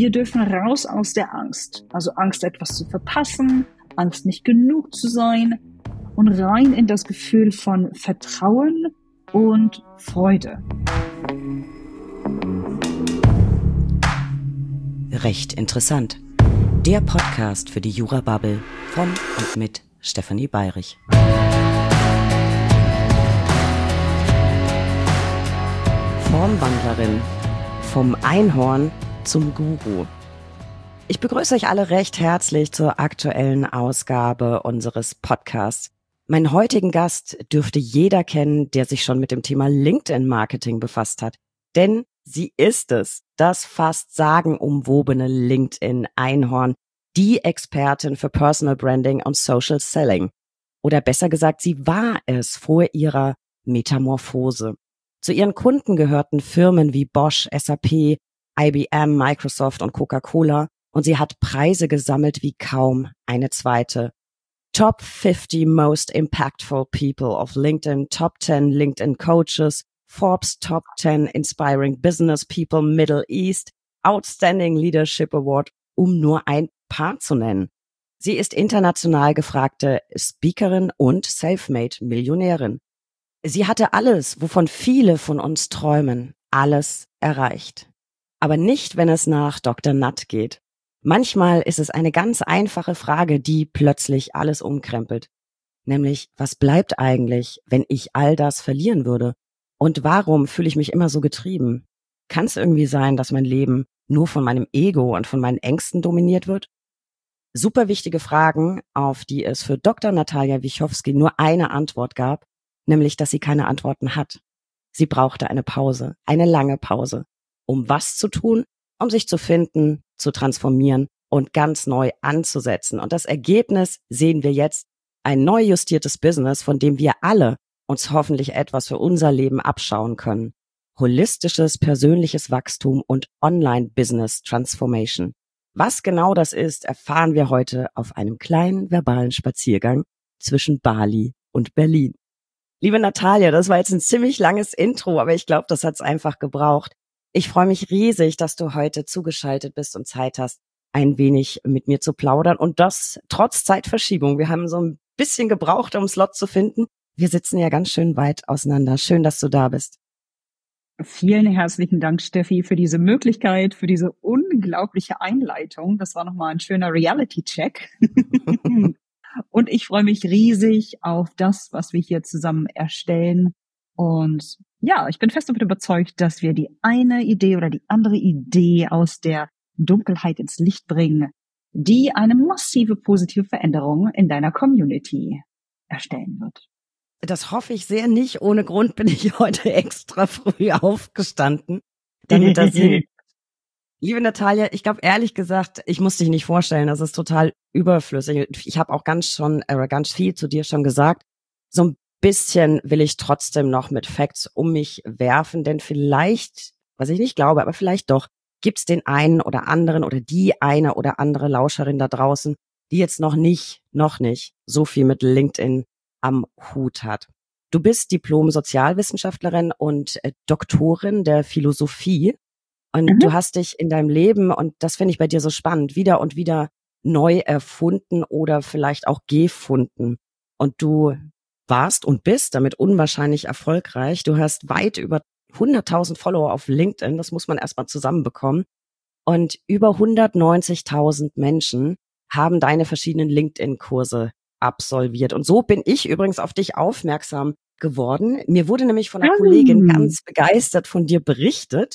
Wir dürfen raus aus der Angst. Also Angst, etwas zu verpassen, Angst, nicht genug zu sein und rein in das Gefühl von Vertrauen und Freude. Recht interessant. Der Podcast für die Jura-Bubble von und mit Stefanie Bayrich. Formwandlerin, vom Einhorn zum Guru. Ich begrüße euch alle recht herzlich zur aktuellen Ausgabe unseres Podcasts. Meinen heutigen Gast dürfte jeder kennen, der sich schon mit dem Thema LinkedIn-Marketing befasst hat. Denn sie ist es, das fast sagenumwobene LinkedIn-Einhorn, die Expertin für Personal Branding und Social Selling. Oder besser gesagt, sie war es vor ihrer Metamorphose. Zu ihren Kunden gehörten Firmen wie Bosch, SAP, IBM, Microsoft und Coca-Cola und sie hat Preise gesammelt wie kaum eine zweite. Top 50 Most Impactful People of LinkedIn, Top 10 LinkedIn Coaches, Forbes Top 10 Inspiring Business People Middle East, Outstanding Leadership Award, um nur ein paar zu nennen. Sie ist international gefragte Speakerin und Selfmade-Millionärin. Sie hatte alles, wovon viele von uns träumen, alles erreicht. Aber nicht, wenn es nach Dr. Nutt geht. Manchmal ist es eine ganz einfache Frage, die plötzlich alles umkrempelt. Nämlich, was bleibt eigentlich, wenn ich all das verlieren würde? Und warum fühle ich mich immer so getrieben? Kann es irgendwie sein, dass mein Leben nur von meinem Ego und von meinen Ängsten dominiert wird? Super wichtige Fragen, auf die es für Dr. Natalia Wiechowski nur eine Antwort gab, nämlich, dass sie keine Antworten hat. Sie brauchte eine Pause, eine lange Pause, um was zu tun, um sich zu finden, zu transformieren und ganz neu anzusetzen. Und das Ergebnis sehen wir jetzt, ein neu justiertes Business, von dem wir alle uns hoffentlich etwas für unser Leben abschauen können. Holistisches persönliches Wachstum und Online-Business Transformation. Was genau das ist, erfahren wir heute auf einem kleinen verbalen Spaziergang zwischen Bali und Berlin. Liebe Natalia, das war jetzt ein ziemlich langes Intro, aber ich glaube, das hat's einfach gebraucht. Ich freue mich riesig, dass du heute zugeschaltet bist und Zeit hast, ein wenig mit mir zu plaudern und das trotz Zeitverschiebung. Wir haben so ein bisschen gebraucht, um einen Slot zu finden. Wir sitzen ja ganz schön weit auseinander. Schön, dass du da bist. Vielen herzlichen Dank, Steffi, für diese Möglichkeit, für diese unglaubliche Einleitung. Das war nochmal ein schöner Reality-Check. Und ich freue mich riesig auf das, was wir hier zusammen erstellen. Und ja, ich bin fest davon überzeugt, dass wir die eine Idee oder die andere Idee aus der Dunkelheit ins Licht bringen, die eine massive positive Veränderung in deiner Community erstellen wird. Das hoffe ich sehr nicht. Ohne Grund bin ich heute extra früh aufgestanden, damit das Liebe Natalia, ich glaube ehrlich gesagt, ich muss dich nicht vorstellen, das ist total überflüssig. Ich habe auch ganz viel zu dir schon gesagt. So ein bisschen will ich trotzdem noch mit Facts um mich werfen, denn vielleicht, was ich nicht glaube, aber vielleicht doch, gibt's den einen oder anderen oder die eine oder andere Lauscherin da draußen, die jetzt noch nicht so viel mit LinkedIn am Hut hat. Du bist Diplom-Sozialwissenschaftlerin und Doktorin der Philosophie. Und du hast dich in deinem Leben, und das finde ich bei dir so spannend, wieder und wieder neu erfunden oder vielleicht auch gefunden. Und du warst und bist damit unwahrscheinlich erfolgreich. Du hast weit über 100.000 Follower auf LinkedIn, das muss man erstmal zusammenbekommen. Und über 190.000 Menschen haben deine verschiedenen LinkedIn-Kurse absolviert. Und so bin ich übrigens auf dich aufmerksam geworden. Mir wurde nämlich von einer Kollegin ganz begeistert von dir berichtet.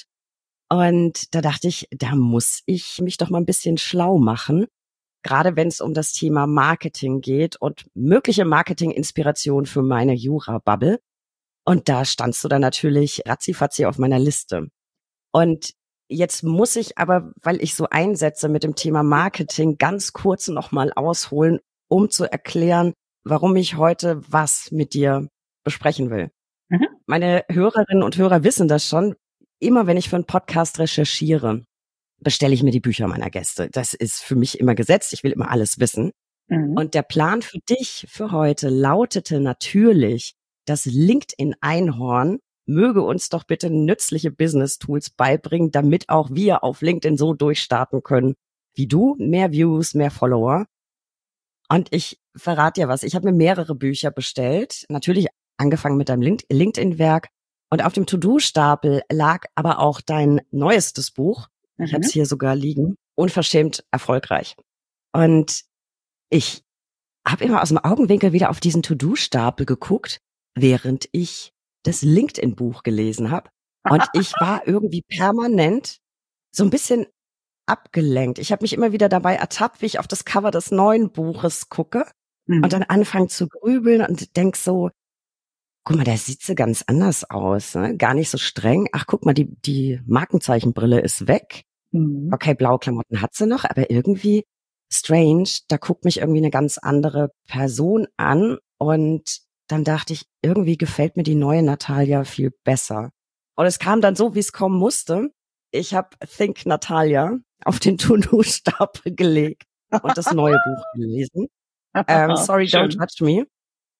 Und da dachte ich, da muss ich mich doch mal ein bisschen schlau machen, gerade wenn es um das Thema Marketing geht und mögliche Marketing-Inspiration für meine Jura-Bubble. Und da standst du dann natürlich ratzifatzi auf meiner Liste. Und jetzt muss ich aber, weil ich so einsetze mit dem Thema Marketing, ganz kurz noch mal ausholen, um zu erklären, warum ich heute was mit dir besprechen will. Meine Hörerinnen und Hörer wissen das schon. Immer wenn ich für einen Podcast recherchiere, bestelle ich mir die Bücher meiner Gäste. Das ist für mich immer gesetzt. Ich will immer alles wissen. Und der Plan für dich für heute lautete natürlich, das LinkedIn-Einhorn möge uns doch bitte nützliche Business-Tools beibringen, damit auch wir auf LinkedIn so durchstarten können wie du. Mehr Views, mehr Follower. Und ich verrate dir was, ich habe mir mehrere Bücher bestellt, natürlich angefangen mit deinem LinkedIn-Werk. Und auf dem To-Do-Stapel lag aber auch dein neuestes Buch. Ich habe es hier sogar liegen. Unverschämt erfolgreich. Und ich habe immer aus dem Augenwinkel wieder auf diesen To-Do-Stapel geguckt, während ich das LinkedIn-Buch gelesen habe. Und ich war irgendwie permanent so ein bisschen abgelenkt. Ich habe mich immer wieder dabei ertappt, wie ich auf das Cover des neuen Buches gucke und dann anfange zu grübeln und denk so, guck mal, der sieht so ganz anders aus, ne? Gar nicht so streng. Ach, guck mal, die Markenzeichenbrille ist weg. Okay, blaue Klamotten hat sie noch, aber irgendwie strange, da guckt mich irgendwie eine ganz andere Person an und dann dachte ich, irgendwie gefällt mir die neue Natalia viel besser. Und es kam dann so, wie es kommen musste. Ich habe Think Natalia auf den To-Do-Stapel gelegt und das neue Buch gelesen. Sorry, don't judge me.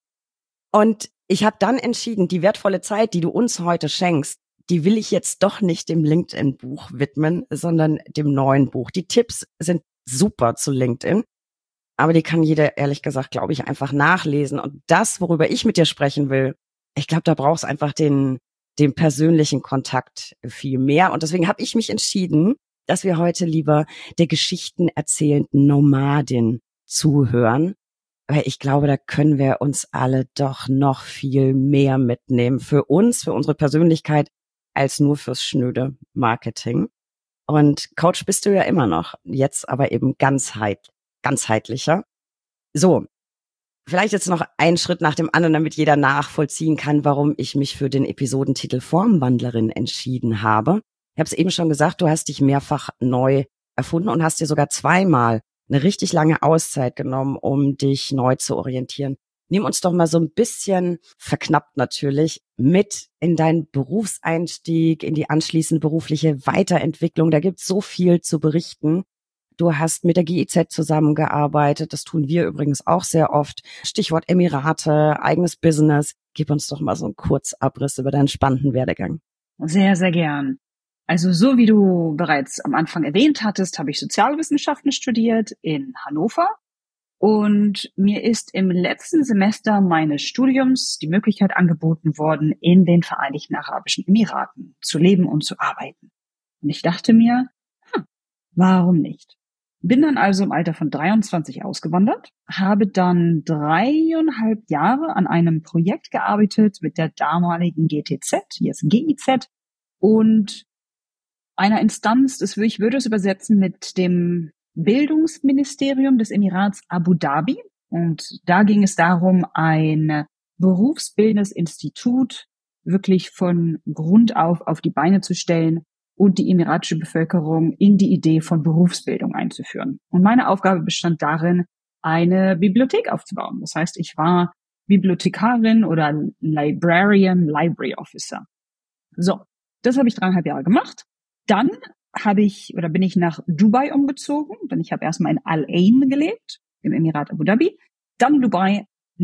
Und ich habe dann entschieden, die wertvolle Zeit, die du uns heute schenkst, die will ich jetzt doch nicht dem LinkedIn-Buch widmen, sondern dem neuen Buch. Die Tipps sind super zu LinkedIn, aber die kann jeder, ehrlich gesagt, glaube ich, einfach nachlesen. Und das, worüber ich mit dir sprechen will, ich glaube, da brauchst einfach den persönlichen Kontakt viel mehr. Und deswegen habe ich mich entschieden, dass wir heute lieber der Geschichten erzählenden Nomadin zuhören, weil ich glaube, da können wir uns alle doch noch viel mehr mitnehmen für uns, für unsere Persönlichkeit, als nur fürs schnöde Marketing. Und Coach bist du ja immer noch, jetzt aber eben ganzheitlicher. So, vielleicht jetzt noch einen Schritt nach dem anderen, damit jeder nachvollziehen kann, warum ich mich für den Episodentitel Formwandlerin entschieden habe. Ich habe es eben schon gesagt, du hast dich mehrfach neu erfunden und hast dir sogar zweimal eine richtig lange Auszeit genommen, um dich neu zu orientieren. Nimm uns doch mal so ein bisschen, verknappt natürlich, mit in deinen Berufseinstieg, in die anschließende berufliche Weiterentwicklung. Da gibt's so viel zu berichten. Du hast mit der GIZ zusammengearbeitet. Das tun wir übrigens auch sehr oft. Stichwort Emirate, eigenes Business. Gib uns doch mal so einen Kurzabriss über deinen spannenden Werdegang. Sehr, sehr gern. Also so wie du bereits am Anfang erwähnt hattest, habe ich Sozialwissenschaften studiert in Hannover. Und mir ist im letzten Semester meines Studiums die Möglichkeit angeboten worden, in den Vereinigten Arabischen Emiraten zu leben und zu arbeiten. Und ich dachte mir, warum nicht? Bin dann also im Alter von 23 ausgewandert, habe dann 3,5 Jahre an einem Projekt gearbeitet mit der damaligen GTZ, jetzt GIZ, und einer Instanz, ich würde es übersetzen mit dem Bildungsministerium des Emirats Abu Dhabi. Und da ging es darum, ein berufsbildendes Institut wirklich von Grund auf die Beine zu stellen und die emiratische Bevölkerung in die Idee von Berufsbildung einzuführen. Und meine Aufgabe bestand darin, eine Bibliothek aufzubauen. Das heißt, ich war Bibliothekarin oder Library Officer. So, das habe ich 3,5 Jahre gemacht. Dann bin ich nach Dubai umgezogen, denn ich habe erstmal in Al Ain gelebt, im Emirat Abu Dhabi. Dann in Dubai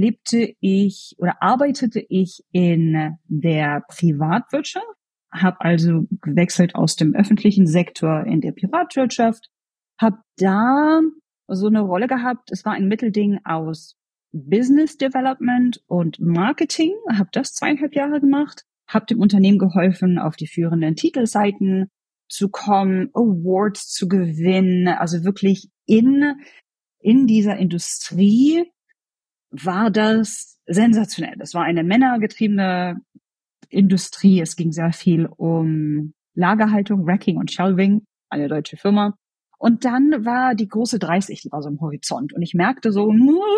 arbeitete ich in der Privatwirtschaft, habe also gewechselt aus dem öffentlichen Sektor in der Privatwirtschaft, habe da so eine Rolle gehabt. Es war ein Mittelding aus Business Development und Marketing, habe das 2,5 Jahre gemacht, habe dem Unternehmen geholfen, auf die führenden Titelseiten zu kommen, Awards zu gewinnen, also wirklich in dieser Industrie war das sensationell. Das war eine männergetriebene Industrie. Es ging sehr viel um Lagerhaltung, Racking und Shelving, eine deutsche Firma. Und dann war die große 30, die war so im Horizont. Und ich merkte so,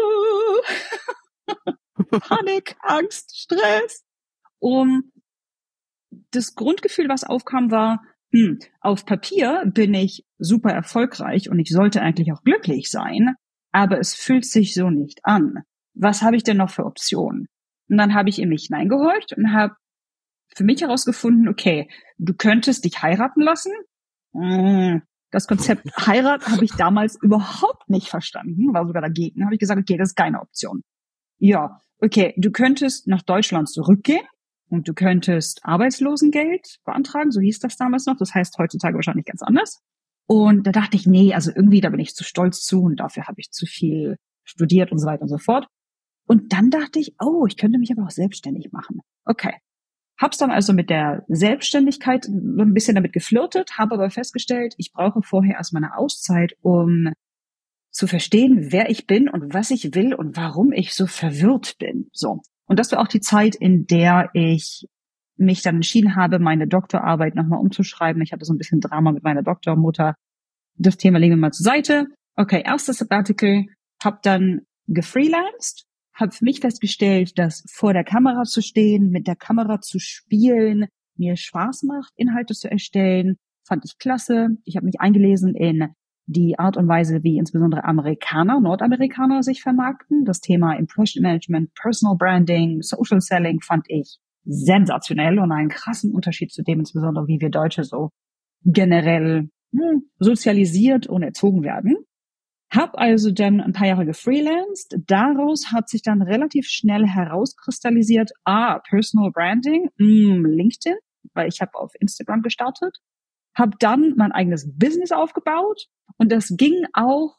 Panik, Angst, Stress. Und das Grundgefühl, was aufkam, war, auf Papier bin ich super erfolgreich und ich sollte eigentlich auch glücklich sein, aber es fühlt sich so nicht an. Was habe ich denn noch für Optionen? Und dann habe ich in mich hineingehorcht und habe für mich herausgefunden, okay, du könntest dich heiraten lassen. Das Konzept Heirat habe ich damals überhaupt nicht verstanden, war sogar dagegen. Habe ich gesagt, okay, das ist keine Option. Ja, okay, du könntest nach Deutschland zurückgehen und du könntest Arbeitslosengeld beantragen, so hieß das damals noch. Das heißt heutzutage wahrscheinlich ganz anders. Und da dachte ich, nee, also irgendwie, da bin ich zu stolz zu und dafür habe ich zu viel studiert und so weiter und so fort. Und dann dachte ich, oh, ich könnte mich aber auch selbstständig machen. Okay. Hab's dann also mit der Selbstständigkeit ein bisschen damit geflirtet, habe aber festgestellt, ich brauche vorher erstmal eine Auszeit, um zu verstehen, wer ich bin und was ich will und warum ich so verwirrt bin. So. Und das war auch die Zeit, in der ich mich dann entschieden habe, meine Doktorarbeit nochmal umzuschreiben. Ich hatte so ein bisschen Drama mit meiner Doktormutter. Das Thema legen wir mal zur Seite. Okay, erstes Sabbatical, hab dann gefreelanced, habe für mich festgestellt, dass vor der Kamera zu stehen, mit der Kamera zu spielen, mir Spaß macht, Inhalte zu erstellen, fand ich klasse. Ich habe mich eingelesen in die Art und Weise, wie insbesondere Nordamerikaner sich vermarkten. Das Thema Impression Management, Personal Branding, Social Selling fand ich sensationell und einen krassen Unterschied zu dem, insbesondere wie wir Deutsche so generell sozialisiert und erzogen werden. Hab also dann ein paar Jahre gefreelanced. Daraus hat sich dann relativ schnell herauskristallisiert, Personal Branding, LinkedIn, weil ich habe auf Instagram gestartet. Hab dann mein eigenes Business aufgebaut und das ging auch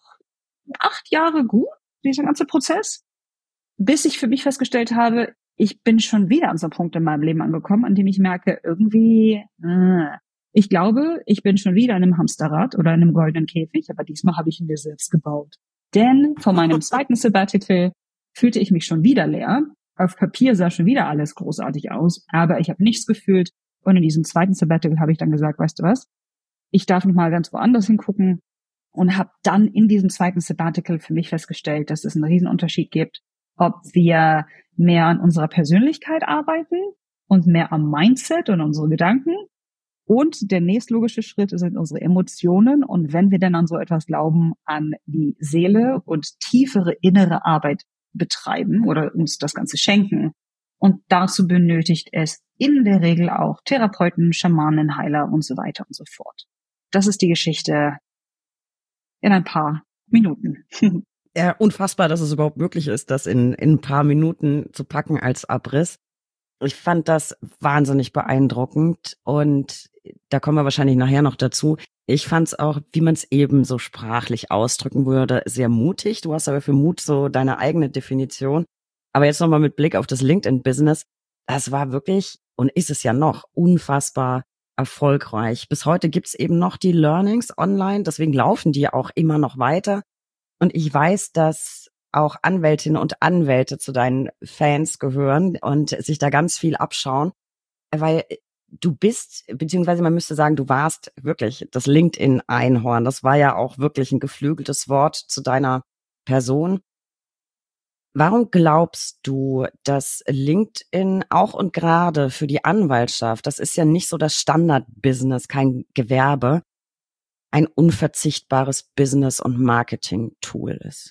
8 Jahre gut, dieser ganze Prozess, bis ich für mich festgestellt habe, ich bin schon wieder an so einem Punkt in meinem Leben angekommen, an dem ich merke, irgendwie, ich glaube, ich bin schon wieder in einem Hamsterrad oder in einem goldenen Käfig, aber diesmal habe ich ihn mir selbst gebaut. Denn vor meinem zweiten Sabbatical fühlte ich mich schon wieder leer. Auf Papier sah schon wieder alles großartig aus, aber ich habe nichts gefühlt. Und in diesem zweiten Sabbatical habe ich dann gesagt, weißt du was, ich darf noch mal ganz woanders hingucken und habe dann in diesem zweiten Sabbatical für mich festgestellt, dass es einen Riesenunterschied gibt, ob wir mehr an unserer Persönlichkeit arbeiten und mehr am Mindset und unsere Gedanken. Und der nächstlogische Schritt sind unsere Emotionen. Und wenn wir dann an so etwas glauben, an die Seele und tiefere innere Arbeit betreiben oder uns das Ganze schenken. Und dazu benötigt es in der Regel auch Therapeuten, Schamanen, Heiler und so weiter und so fort. Das ist die Geschichte in ein paar Minuten. Ja, unfassbar, dass es überhaupt möglich ist, das in ein paar Minuten zu packen als Abriss. Ich fand das wahnsinnig beeindruckend und da kommen wir wahrscheinlich nachher noch dazu. Ich fand es auch, wie man es eben so sprachlich ausdrücken würde, sehr mutig. Du hast aber für Mut so deine eigene Definition. Aber jetzt nochmal mit Blick auf das LinkedIn-Business. Das war wirklich, und ist es ja noch, unfassbar erfolgreich. Bis heute gibt's eben noch die Learnings online, deswegen laufen die auch immer noch weiter. Und ich weiß, dass auch Anwältinnen und Anwälte zu deinen Fans gehören und sich da ganz viel abschauen, weil du bist, beziehungsweise man müsste sagen, du warst wirklich das LinkedIn-Einhorn. Das war ja auch wirklich ein geflügeltes Wort zu deiner Person. Warum glaubst du, dass LinkedIn auch und gerade für die Anwaltschaft, das ist ja nicht so das Standard-Business, kein Gewerbe, ein unverzichtbares Business- und Marketing-Tool ist?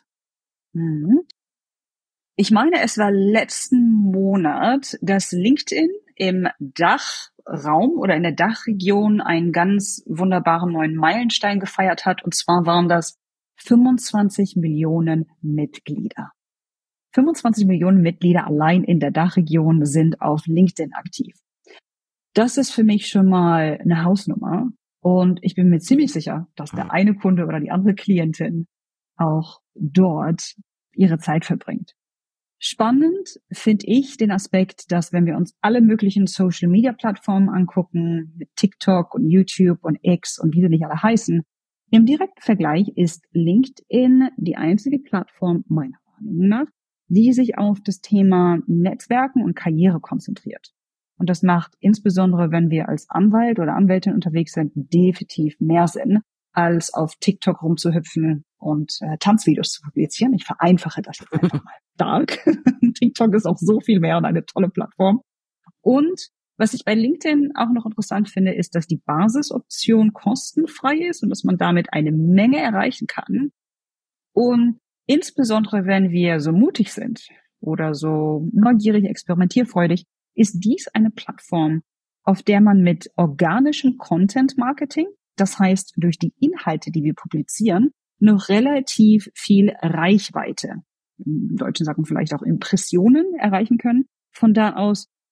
Ich meine, es war letzten Monat, dass LinkedIn im Dachraum oder in der Dachregion einen ganz wunderbaren neuen Meilenstein gefeiert hat. Und zwar waren das 25 Millionen Mitglieder. 25 Millionen Mitglieder allein in der Dachregion sind auf LinkedIn aktiv. Das ist für mich schon mal eine Hausnummer. Und ich bin mir ziemlich sicher, dass der eine Kunde oder die andere Klientin auch dort ihre Zeit verbringt. Spannend finde ich den Aspekt, dass wenn wir uns alle möglichen Social-Media-Plattformen angucken, mit TikTok und YouTube und X und wie sie nicht alle heißen, im direkten Vergleich ist LinkedIn die einzige Plattform meiner Meinung nach, die sich auf das Thema Netzwerken und Karriere konzentriert. Und das macht insbesondere, wenn wir als Anwalt oder Anwältin unterwegs sind, definitiv mehr Sinn, als auf TikTok rumzuhüpfen und Tanzvideos zu publizieren. Ich vereinfache das jetzt einfach mal stark. TikTok ist auch so viel mehr und eine tolle Plattform. Und was ich bei LinkedIn auch noch interessant finde, ist, dass die Basisoption kostenfrei ist und dass man damit eine Menge erreichen kann. Und insbesondere, wenn wir so mutig sind oder so neugierig, experimentierfreudig, ist dies eine Plattform, auf der man mit organischem Content-Marketing, das heißt durch die Inhalte, die wir publizieren, noch relativ viel Reichweite, im Deutschen sagt man vielleicht auch Impressionen, erreichen können. Von da aus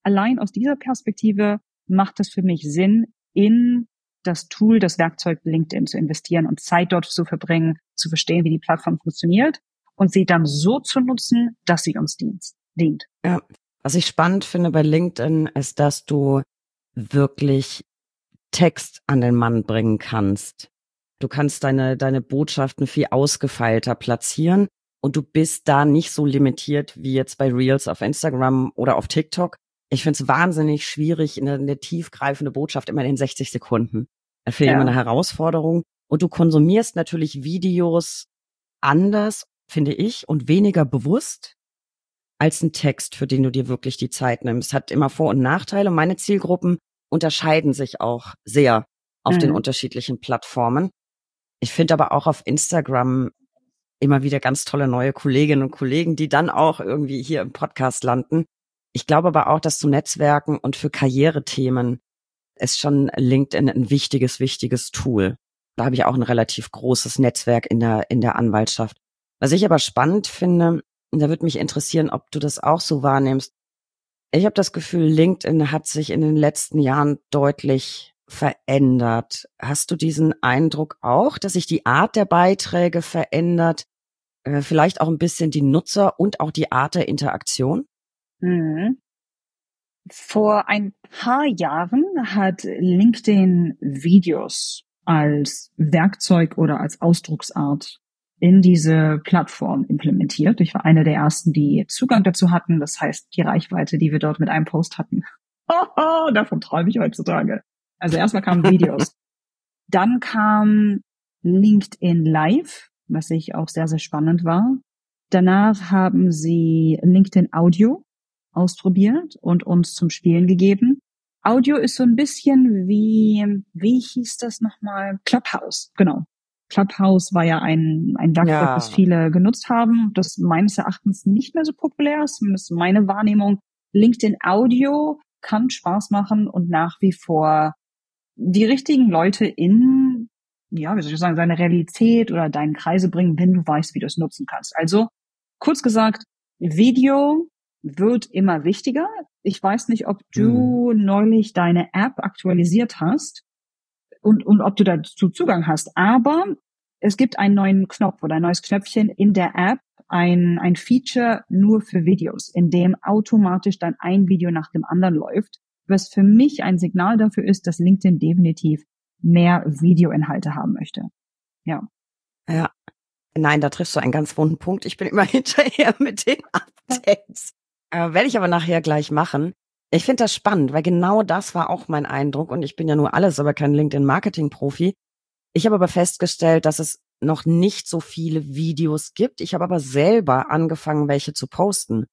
allein aus dieser Perspektive macht es für mich Sinn, in das Tool, das Werkzeug LinkedIn zu investieren und Zeit dort zu verbringen, zu verstehen, wie die Plattform funktioniert und sie dann so zu nutzen, dass sie uns dient. Ja, was ich spannend finde bei LinkedIn ist, dass du wirklich Text an den Mann bringen kannst. Du kannst deine Botschaften viel ausgefeilter platzieren und du bist da nicht so limitiert wie jetzt bei Reels auf Instagram oder auf TikTok. Ich finde es wahnsinnig schwierig, eine tiefgreifende Botschaft immer in 60 Sekunden. Das finde ich immer eine Herausforderung. Und du konsumierst natürlich Videos anders, finde ich, und weniger bewusst als ein Text, für den du dir wirklich die Zeit nimmst. Hat immer Vor- und Nachteile. Meine Zielgruppen unterscheiden sich auch sehr auf den unterschiedlichen Plattformen. Ich finde aber auch auf Instagram immer wieder ganz tolle neue Kolleginnen und Kollegen, die dann auch irgendwie hier im Podcast landen. Ich glaube aber auch, dass zu Netzwerken und für Karrierethemen ist schon LinkedIn ein wichtiges Tool. Da habe ich auch ein relativ großes Netzwerk in der Anwaltschaft. Was ich aber spannend finde, und da würde mich interessieren, ob du das auch so wahrnimmst. Ich habe das Gefühl, LinkedIn hat sich in den letzten Jahren deutlich verändert. Hast du diesen Eindruck auch, dass sich die Art der Beiträge verändert? Vielleicht auch ein bisschen die Nutzer und auch die Art der Interaktion? Vor ein paar Jahren hat LinkedIn Videos als Werkzeug oder als Ausdrucksart in diese Plattform implementiert. Ich war eine der ersten, die Zugang dazu hatten. Das heißt, die Reichweite, die wir dort mit einem Post hatten. Davon träume ich heutzutage. Also erstmal kamen Videos. Dann kam LinkedIn Live, was ich auch sehr, sehr spannend war. Danach haben sie LinkedIn Audio ausprobiert und uns zum Spielen gegeben. Audio ist so ein bisschen wie hieß das nochmal? Clubhouse, genau. Clubhouse war ja ein Werkzeug, das viele genutzt haben, das meines Erachtens nicht mehr so populär ist, zumindest meine Wahrnehmung. LinkedIn Audio kann Spaß machen und nach wie vor die richtigen Leute in, ja, wie soll ich sagen, seine Realität oder deinen Kreise bringen, wenn du weißt, wie du es nutzen kannst. Also, kurz gesagt, Video wird immer wichtiger. Ich weiß nicht, ob du neulich deine App aktualisiert hast und ob du dazu Zugang hast, aber es gibt einen neuen Knopf oder ein neues Knöpfchen in der App, ein Feature nur für Videos, in dem automatisch dann ein Video nach dem anderen läuft, was für mich ein Signal dafür ist, dass LinkedIn definitiv mehr Videoinhalte haben möchte. Ja. Ja. Nein, da triffst du einen ganz wunden Punkt. Ich bin immer hinterher mit den Updates. Werde ich aber nachher gleich machen. Ich finde das spannend, weil genau das war auch mein Eindruck und ich bin ja nur alles, aber kein LinkedIn-Marketing-Profi. Ich habe aber festgestellt, dass es noch nicht so viele Videos gibt. Ich habe aber selber angefangen, welche zu posten.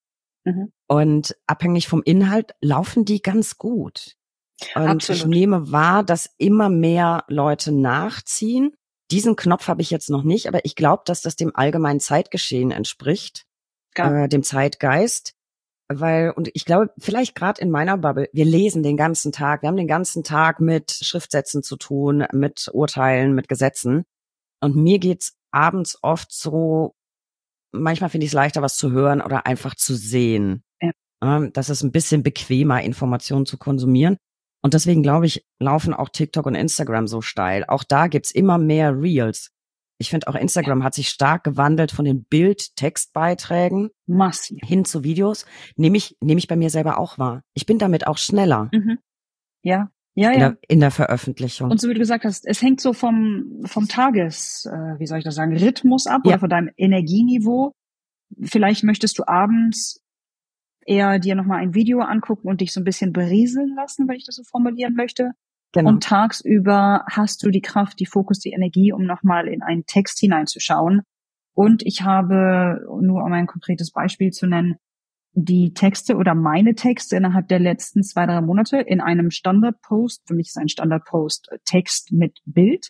Und abhängig vom Inhalt laufen die ganz gut. Und Absolut. Ich nehme wahr, dass immer mehr Leute nachziehen. Diesen Knopf habe ich jetzt noch nicht, aber ich glaube, dass das dem allgemeinen Zeitgeschehen entspricht, dem Zeitgeist. Und ich glaube, vielleicht gerade in meiner Bubble, wir lesen den ganzen Tag, wir haben den ganzen Tag mit Schriftsätzen zu tun, mit Urteilen, mit Gesetzen. Und mir geht's abends oft so, manchmal finde ich es leichter, was zu hören oder einfach zu sehen. Ja. Das ist ein bisschen bequemer, Informationen zu konsumieren. Und deswegen, glaube ich, laufen auch TikTok und Instagram so steil. Auch da gibt's immer mehr Reels. Ich finde auch Instagram hat sich stark gewandelt von den Bild-Textbeiträgen hin zu Videos. Nehme ich bei mir selber auch wahr. Ich bin damit auch schneller. Ja. In der Veröffentlichung. Und so wie du gesagt hast, es hängt so vom Tages, wie soll ich das sagen, Rhythmus ab oder von deinem Energieniveau. Vielleicht möchtest du abends eher dir nochmal ein Video angucken und dich so ein bisschen berieseln lassen, wenn ich das so formulieren möchte. Genau. Und tagsüber hast du die Kraft, die Fokus, die Energie, um nochmal in einen Text hineinzuschauen. Und ich habe, nur um ein konkretes Beispiel zu nennen, die Texte oder meine Texte innerhalb der letzten 2-3 Monate in einem Standardpost, für mich ist ein Standardpost Text mit Bild,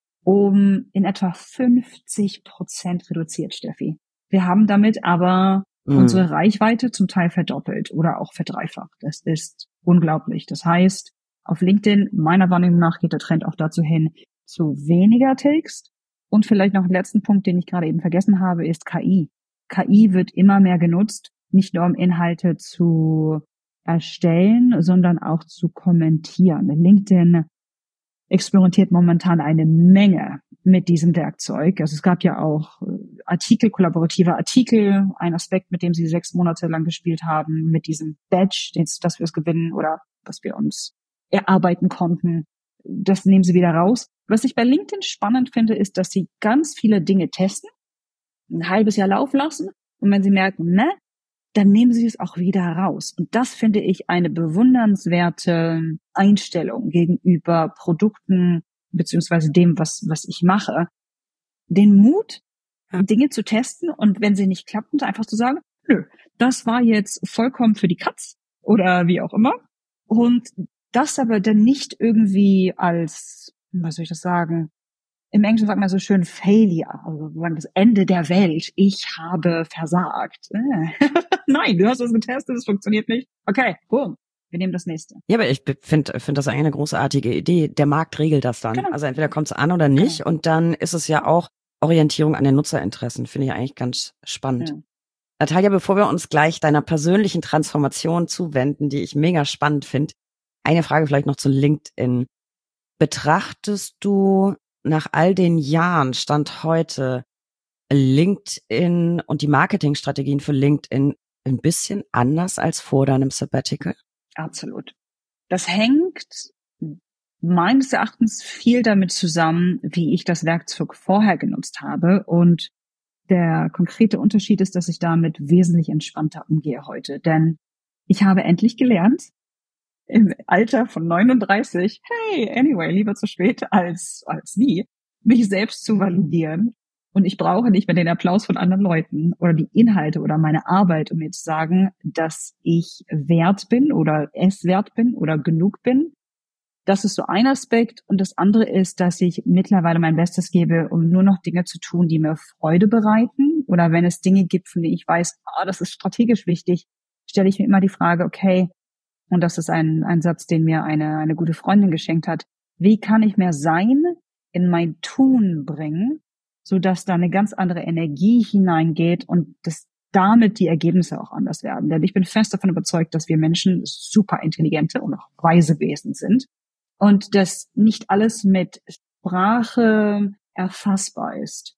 um in etwa 50% reduziert, Steffi. Wir haben damit aber unsere Reichweite zum Teil verdoppelt oder auch verdreifacht. Das ist unglaublich. Das heißt, auf LinkedIn, meiner Wahrnehmung nach, geht der Trend auch dazu hin, zu weniger Text. Und vielleicht noch einen letzten Punkt, den ich gerade eben vergessen habe, ist KI. KI wird immer mehr genutzt, nicht nur um Inhalte zu erstellen, sondern auch zu kommentieren. LinkedIn experimentiert momentan eine Menge mit diesem Werkzeug. Also es gab ja auch Artikel, kollaborative Artikel, ein Aspekt, mit dem sie 6 Monate lang gespielt haben, mit diesem Badge, dass wir es gewinnen oder was wir uns erarbeiten konnten. Das nehmen sie wieder raus. Was ich bei LinkedIn spannend finde, ist, dass sie ganz viele Dinge testen, ein halbes Jahr laufen lassen und wenn sie merken, ne, dann nehmen sie es auch wieder raus. Und das finde ich eine bewundernswerte Einstellung gegenüber Produkten beziehungsweise dem, was ich mache. Den Mut, Dinge zu testen und wenn sie nicht klappen, einfach zu sagen, nö, das war jetzt vollkommen für die Katz oder wie auch immer. Und das aber dann nicht irgendwie als, was soll ich das sagen, im Englischen sagt man so schön Failure, also das Ende der Welt. Ich habe versagt. Nein, du hast das getestet, es funktioniert nicht. Okay, boom, wir nehmen das nächste. Ja, aber ich find das eigentlich eine großartige Idee. Der Markt regelt das dann. Genau. Also entweder kommt es an oder nicht. Genau. Und dann ist es ja auch Orientierung an den Nutzerinteressen. Finde ich eigentlich ganz spannend. Ja. Natalia, bevor wir uns gleich deiner persönlichen Transformation zuwenden, die ich mega spannend finde, eine Frage vielleicht noch zu LinkedIn. Betrachtest du nach all den Jahren, Stand heute, LinkedIn und die Marketingstrategien für LinkedIn ein bisschen anders als vor deinem Sabbatical? Absolut. Das hängt meines Erachtens viel damit zusammen, wie ich das Werkzeug vorher genutzt habe. Und der konkrete Unterschied ist, dass ich damit wesentlich entspannter umgehe heute. Denn ich habe endlich gelernt, im Alter von 39, hey, anyway, lieber zu spät als nie, mich selbst zu validieren. Und ich brauche nicht mehr den Applaus von anderen Leuten oder die Inhalte oder meine Arbeit, um mir zu sagen, dass ich wert bin oder es wert bin oder genug bin. Das ist so ein Aspekt. Und das andere ist, dass ich mittlerweile mein Bestes gebe, um nur noch Dinge zu tun, die mir Freude bereiten. Oder wenn es Dinge gibt, von denen ich weiß, das ist strategisch wichtig, stelle ich mir immer die Frage, okay, und das ist ein Satz, den mir eine gute Freundin geschenkt hat. Wie kann ich mehr Sein in mein Tun bringen, so dass da eine ganz andere Energie hineingeht und dass damit die Ergebnisse auch anders werden? Denn ich bin fest davon überzeugt, dass wir Menschen super intelligente und auch weise Wesen sind und dass nicht alles mit Sprache erfassbar ist.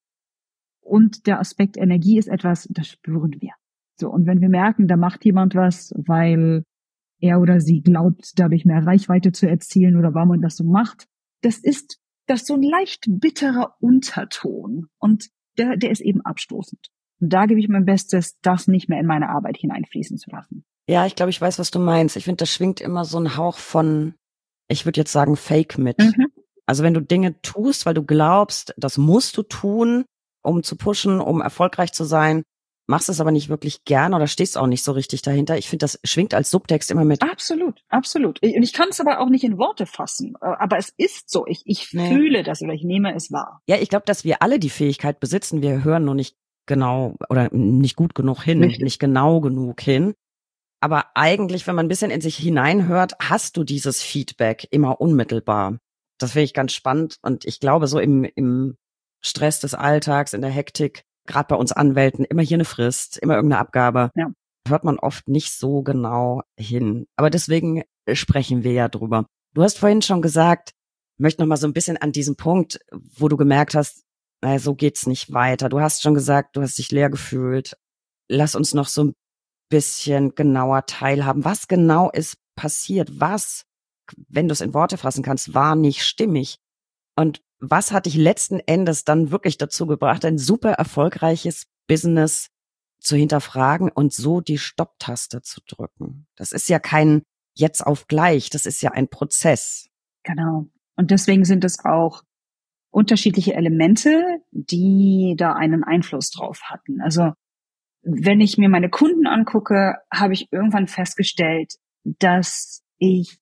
Und der Aspekt Energie ist etwas, das spüren wir. So, und wenn wir merken, da macht jemand was, weil er oder sie glaubt, dadurch mehr Reichweite zu erzielen oder warum man das so macht, das ist so ein leicht bitterer Unterton und der ist eben abstoßend. Und da gebe ich mein Bestes, das nicht mehr in meine Arbeit hineinfließen zu lassen. Ja, ich glaube, ich weiß, was du meinst. Ich finde, das schwingt immer so ein Hauch von, ich würde jetzt sagen, Fake mit. Mhm. Also wenn du Dinge tust, weil du glaubst, das musst du tun, um zu pushen, um erfolgreich zu sein, machst es aber nicht wirklich gern oder stehst auch nicht so richtig dahinter. Ich finde, das schwingt als Subtext immer mit. Absolut, absolut. Und ich kann es aber auch nicht in Worte fassen. Aber es ist so. Ich fühle das oder ich nehme es wahr. Ja, ich glaube, dass wir alle die Fähigkeit besitzen. Wir hören nur nicht genau oder nicht gut genug hin, nicht genau genug hin. Aber eigentlich, wenn man ein bisschen in sich hineinhört, hast du dieses Feedback immer unmittelbar. Das finde ich ganz spannend. Und ich glaube, so im Stress des Alltags, in der Hektik, gerade bei uns Anwälten, immer hier eine Frist, immer irgendeine Abgabe, hört man oft nicht so genau hin. Aber deswegen sprechen wir ja drüber. Du hast vorhin schon gesagt, ich möchte noch mal so ein bisschen an diesen Punkt, wo du gemerkt hast, naja, so geht's nicht weiter. Du hast schon gesagt, du hast dich leer gefühlt. Lass uns noch so ein bisschen genauer teilhaben. Was genau ist passiert? Was, wenn du es in Worte fassen kannst, war nicht stimmig? Und was hat dich letzten Endes dann wirklich dazu gebracht, ein super erfolgreiches Business zu hinterfragen und so die Stopptaste zu drücken? Das ist ja kein jetzt auf gleich, das ist ja ein Prozess. Genau. Und deswegen sind es auch unterschiedliche Elemente, die da einen Einfluss drauf hatten. Also wenn ich mir meine Kunden angucke, habe ich irgendwann festgestellt, dass ich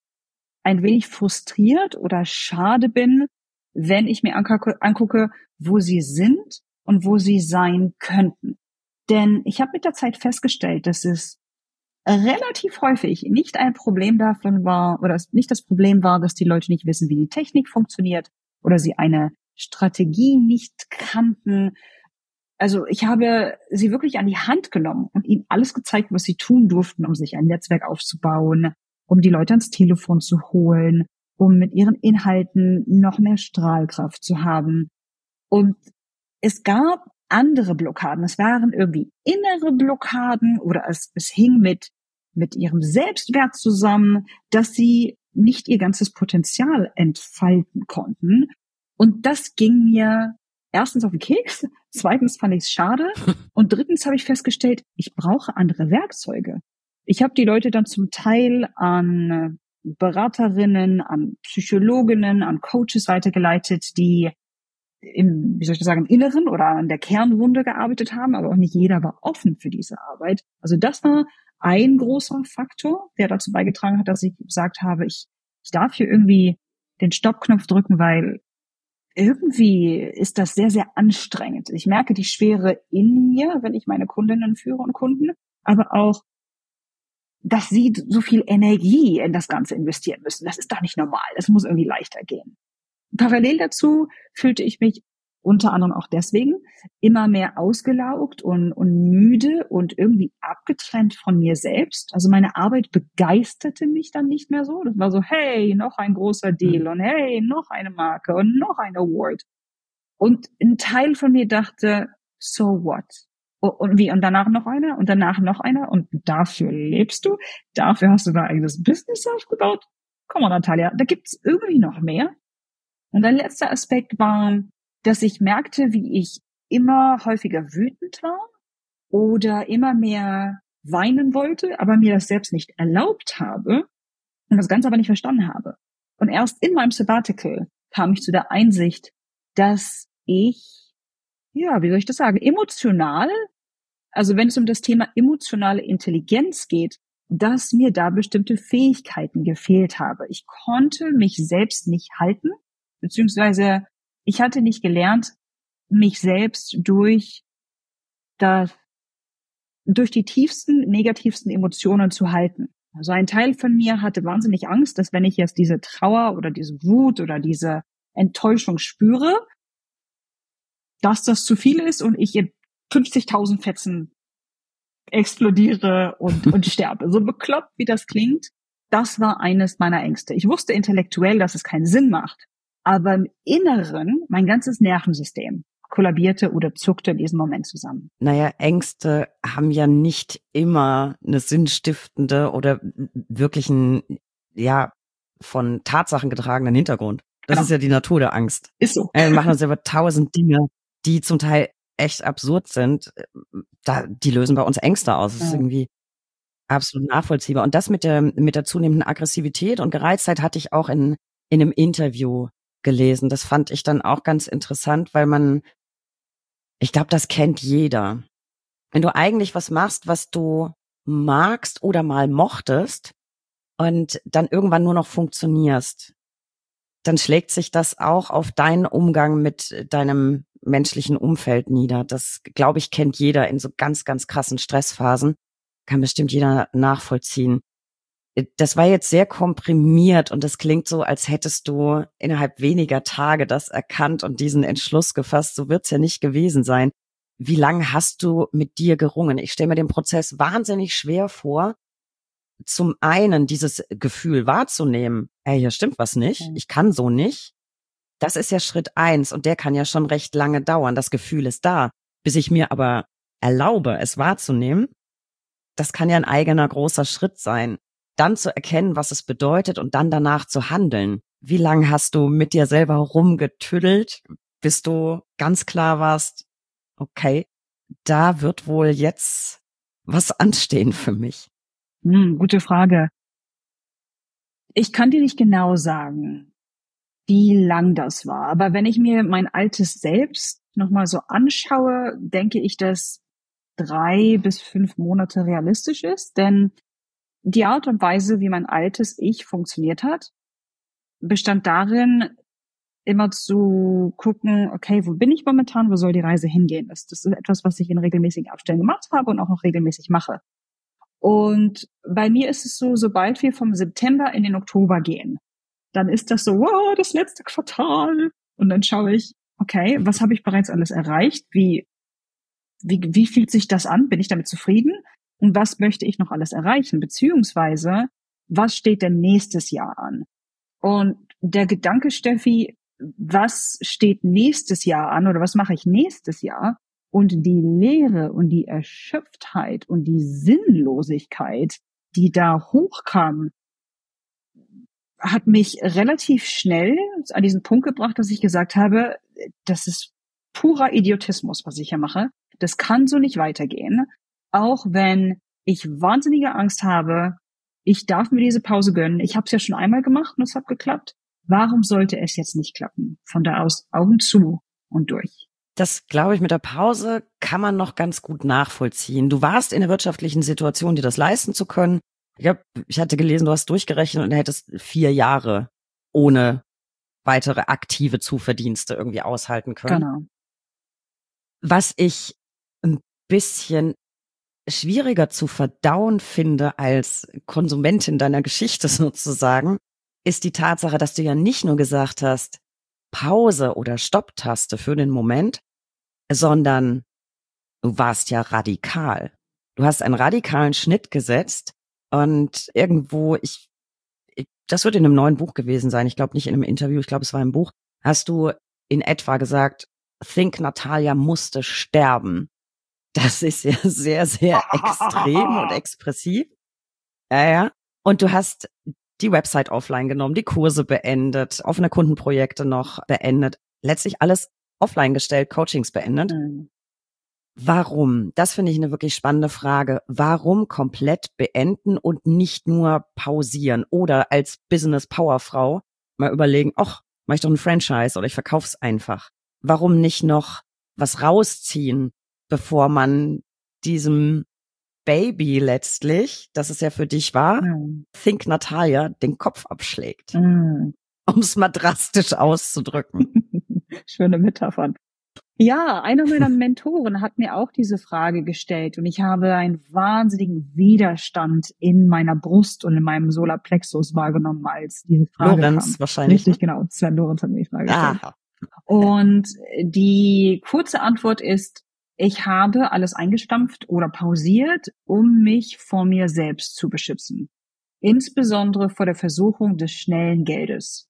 ein wenig frustriert oder schade bin, wenn ich mir angucke, wo sie sind und wo sie sein könnten. Denn ich habe mit der Zeit festgestellt, dass es relativ häufig nicht ein Problem davon war, oder nicht das Problem war, dass die Leute nicht wissen, wie die Technik funktioniert oder sie eine Strategie nicht kannten. Also ich habe sie wirklich an die Hand genommen und ihnen alles gezeigt, was sie tun durften, um sich ein Netzwerk aufzubauen, um die Leute ans Telefon zu holen, um mit ihren Inhalten noch mehr Strahlkraft zu haben. Und es gab andere Blockaden. Es waren irgendwie innere Blockaden oder es hing mit ihrem Selbstwert zusammen, dass sie nicht ihr ganzes Potenzial entfalten konnten. Und das ging mir erstens auf den Keks, zweitens fand ich es schade und drittens habe ich festgestellt, ich brauche andere Werkzeuge. Ich habe die Leute dann zum Teil an Beraterinnen, an Psychologinnen, an Coaches weitergeleitet, die im Inneren oder an der Kernwunde gearbeitet haben, aber auch nicht jeder war offen für diese Arbeit. Also das war ein großer Faktor, der dazu beigetragen hat, dass ich gesagt habe, ich darf hier irgendwie den Stoppknopf drücken, weil irgendwie ist das sehr, sehr anstrengend. Ich merke die Schwere in mir, wenn ich meine Kundinnen führe und Kunden, aber auch, dass sie so viel Energie in das Ganze investieren müssen. Das ist doch nicht normal. Das muss irgendwie leichter gehen. Parallel dazu fühlte ich mich unter anderem auch deswegen immer mehr ausgelaugt und müde und irgendwie abgetrennt von mir selbst. Also meine Arbeit begeisterte mich dann nicht mehr so. Das war so, hey, noch ein großer Deal und hey, noch eine Marke und noch ein Award. Und ein Teil von mir dachte, so what? Und wie? Und danach noch einer und danach noch einer und dafür lebst du? Dafür hast du dein eigenes Business aufgebaut? Komm on, Natalia, da gibt's irgendwie noch mehr. Und ein letzter Aspekt war, dass ich merkte, wie ich immer häufiger wütend war oder immer mehr weinen wollte, aber mir das selbst nicht erlaubt habe und das Ganze aber nicht verstanden habe. Und erst in meinem Sabbatical kam ich zu der Einsicht, dass ich, ja, wie soll ich das sagen, emotional, also wenn es um das Thema emotionale Intelligenz geht, dass mir da bestimmte Fähigkeiten gefehlt habe. Ich konnte mich selbst nicht halten, beziehungsweise ich hatte nicht gelernt, mich selbst durch die tiefsten, negativsten Emotionen zu halten. Also ein Teil von mir hatte wahnsinnig Angst, dass wenn ich jetzt diese Trauer oder diese Wut oder diese Enttäuschung spüre, dass das zu viel ist und ich in 50.000 Fetzen explodiere und sterbe. So bekloppt, wie das klingt, das war eines meiner Ängste. Ich wusste intellektuell, dass es keinen Sinn macht. Aber im Inneren, mein ganzes Nervensystem kollabierte oder zuckte in diesem Moment zusammen. Naja, Ängste haben ja nicht immer eine sinnstiftende oder wirklich einen, ja, von Tatsachen getragenen Hintergrund. Das ist ja die Natur der Angst. Ist so. Wir machen uns über 1000 Dinge, die zum Teil echt absurd sind. Die lösen bei uns Ängste aus. Das ist irgendwie absolut nachvollziehbar. Und das mit der zunehmenden Aggressivität und Gereiztheit hatte ich auch in einem Interview gelesen. Das fand ich dann auch ganz interessant, weil ich glaube, das kennt jeder. Wenn du eigentlich was machst, was du magst oder mal mochtest und dann irgendwann nur noch funktionierst, dann schlägt sich das auch auf deinen Umgang mit deinem menschlichen Umfeld nieder. Das, glaube ich, kennt jeder in so ganz, ganz krassen Stressphasen. Kann bestimmt jeder nachvollziehen. Das war jetzt sehr komprimiert und das klingt so, als hättest du innerhalb weniger Tage das erkannt und diesen Entschluss gefasst. So wird's ja nicht gewesen sein. Wie lange hast du mit dir gerungen? Ich stelle mir den Prozess wahnsinnig schwer vor, zum einen dieses Gefühl wahrzunehmen, ey, hier stimmt was nicht, ich kann so nicht. Das ist ja Schritt 1 und der kann ja schon recht lange dauern. Das Gefühl ist da. Bis ich mir aber erlaube, es wahrzunehmen, das kann ja ein eigener großer Schritt sein. Dann zu erkennen, was es bedeutet und dann danach zu handeln. Wie lange hast du mit dir selber rumgetüddelt, bis du ganz klar warst, okay, da wird wohl jetzt was anstehen für mich? Gute Frage. Ich kann dir nicht genau sagen, wie lang das war. Aber wenn ich mir mein altes Selbst nochmal so anschaue, denke ich, dass 3 bis 5 Monate realistisch ist. Denn die Art und Weise, wie mein altes Ich funktioniert hat, bestand darin, immer zu gucken, okay, wo bin ich momentan, wo soll die Reise hingehen? Das ist etwas, was ich in regelmäßigen Abständen gemacht habe und auch noch regelmäßig mache. Und bei mir ist es so, sobald wir vom September in den Oktober gehen, dann ist das so, wow, das letzte Quartal. Und dann schaue ich, okay, was habe ich bereits alles erreicht? Wie wie fühlt sich das an? Bin ich damit zufrieden? Und was möchte ich noch alles erreichen? Beziehungsweise, was steht denn nächstes Jahr an? Und der Gedanke, Steffi, was steht nächstes Jahr an oder was mache ich nächstes Jahr? Und die Leere und die Erschöpftheit und die Sinnlosigkeit, die da hochkam, hat mich relativ schnell an diesen Punkt gebracht, dass ich gesagt habe, das ist purer Idiotismus, was ich hier mache. Das kann so nicht weitergehen. Auch wenn ich wahnsinnige Angst habe, ich darf mir diese Pause gönnen. Ich habe es ja schon einmal gemacht und es hat geklappt. Warum sollte es jetzt nicht klappen? Von da aus Augen zu und durch. Das, glaube ich, mit der Pause kann man noch ganz gut nachvollziehen. Du warst in der wirtschaftlichen Situation, dir das leisten zu können. Ich hatte gelesen, du hast durchgerechnet und du hättest 4 Jahre ohne weitere aktive Zuverdienste irgendwie aushalten können. Genau. Was ich ein bisschen schwieriger zu verdauen finde als Konsumentin deiner Geschichte sozusagen, ist die Tatsache, dass du ja nicht nur gesagt hast, Pause oder Stopptaste für den Moment, sondern du warst ja radikal. Du hast einen radikalen Schnitt gesetzt und irgendwo, das wird in einem neuen Buch gewesen sein, ich glaube nicht in einem Interview, ich glaube es war im Buch, hast du in etwa gesagt, Think Natalia musste sterben. Das ist ja sehr, sehr extrem und expressiv. Ja. Und du hast die Website offline genommen, die Kurse beendet, offene Kundenprojekte noch beendet, letztlich alles offline gestellt, Coachings beendet. Mhm. Warum? Das finde ich eine wirklich spannende Frage. Warum komplett beenden und nicht nur pausieren? Oder als Business-Powerfrau mal überlegen, ach, mach ich doch ein Franchise oder ich verkauf's einfach. Warum nicht noch was rausziehen, bevor man diesem Baby letztlich, das es ja für dich war, Think Natalia, den Kopf abschlägt. Um es mal drastisch auszudrücken. Schöne Metaphern. Ja, einer meiner Mentoren hat mir auch diese Frage gestellt und ich habe einen wahnsinnigen Widerstand in meiner Brust und in meinem Solarplexus wahrgenommen, als diese Frage Lorenz kam. Wahrscheinlich. Richtig, genau. Sven Lorenz hat mir die Frage gestellt. Und die kurze Antwort ist, ich habe alles eingestampft oder pausiert, um mich vor mir selbst zu beschützen. Insbesondere vor der Versuchung des schnellen Geldes.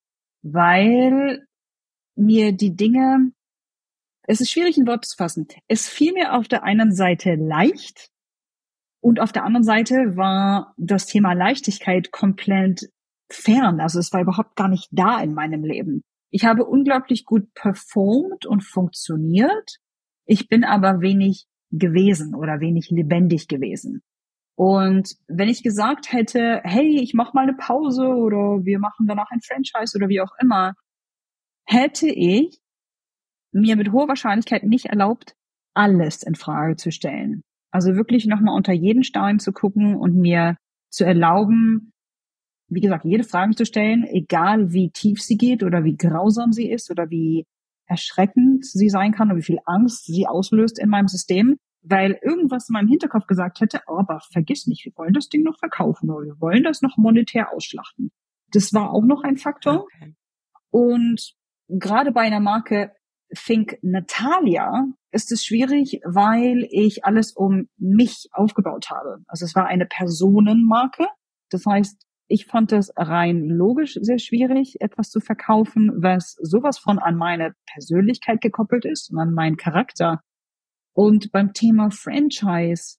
Weil mir die Dinge, es ist schwierig in Worte zu fassen. Es fiel mir auf der einen Seite leicht und auf der anderen Seite war das Thema Leichtigkeit komplett fern. Also es war überhaupt gar nicht da in meinem Leben. Ich habe unglaublich gut performt und funktioniert. Ich bin aber wenig gewesen oder wenig lebendig gewesen. Und wenn ich gesagt hätte, hey, ich mache mal eine Pause oder wir machen danach ein Franchise oder wie auch immer, hätte ich mir mit hoher Wahrscheinlichkeit nicht erlaubt, alles in Frage zu stellen. Also wirklich nochmal unter jeden Stein zu gucken und mir zu erlauben, wie gesagt, jede Frage zu stellen, egal wie tief sie geht oder wie grausam sie ist oder wie erschreckend sie sein kann oder wie viel Angst sie auslöst in meinem System, weil irgendwas in meinem Hinterkopf gesagt hätte, oh, aber vergiss nicht, wir wollen das Ding noch verkaufen oder wir wollen das noch monetär ausschlachten. Das war auch noch ein Faktor. Okay. Und gerade bei einer Marke Think Natalia ist es schwierig, weil ich alles um mich aufgebaut habe. Also es war eine Personenmarke. Das heißt, ich fand es rein logisch sehr schwierig, etwas zu verkaufen, was sowas von an meine Persönlichkeit gekoppelt ist und an meinen Charakter. Und beim Thema Franchise,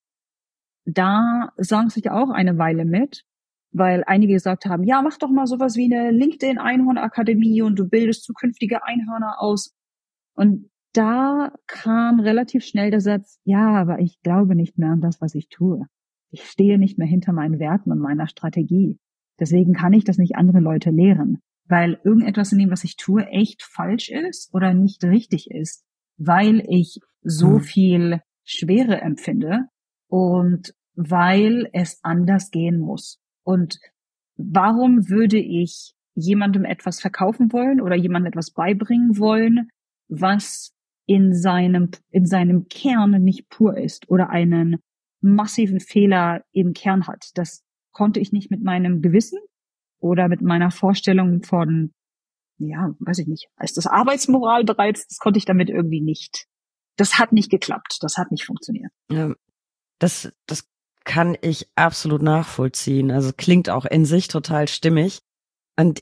da saß ich auch eine Weile mit, weil einige gesagt haben, ja, mach doch mal sowas wie eine LinkedIn-Einhorn-Akademie und du bildest zukünftige Einhörner aus. Und da kam relativ schnell der Satz, ja, aber ich glaube nicht mehr an das, was ich tue. Ich stehe nicht mehr hinter meinen Werten und meiner Strategie. Deswegen kann ich das nicht andere Leute lehren, weil irgendetwas in dem, was ich tue, echt falsch ist oder nicht richtig ist, weil ich so viel Schwere empfinde und weil es anders gehen muss. Und warum würde ich jemandem etwas verkaufen wollen oder jemandem etwas beibringen wollen, was in seinem Kern nicht pur ist oder einen massiven Fehler im Kern hat? Das konnte ich nicht mit meinem Gewissen oder mit meiner Vorstellung von, ja, weiß ich nicht, ist das Arbeitsmoral bereits, das konnte ich damit irgendwie nicht das hat nicht geklappt, das hat nicht funktioniert. Ja, das kann ich absolut nachvollziehen. Also klingt auch in sich total stimmig. Und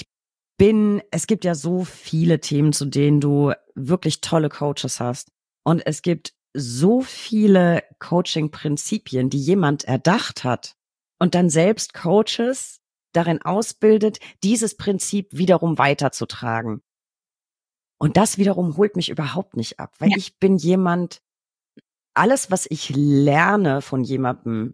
es gibt ja so viele Themen, zu denen du wirklich tolle Coaches hast. Und es gibt so viele Coaching-Prinzipien, die jemand erdacht hat und dann selbst Coaches darin ausbildet, dieses Prinzip wiederum weiterzutragen. Und das wiederum holt mich überhaupt nicht ab, weil ich bin jemand, alles, was ich lerne von jemandem,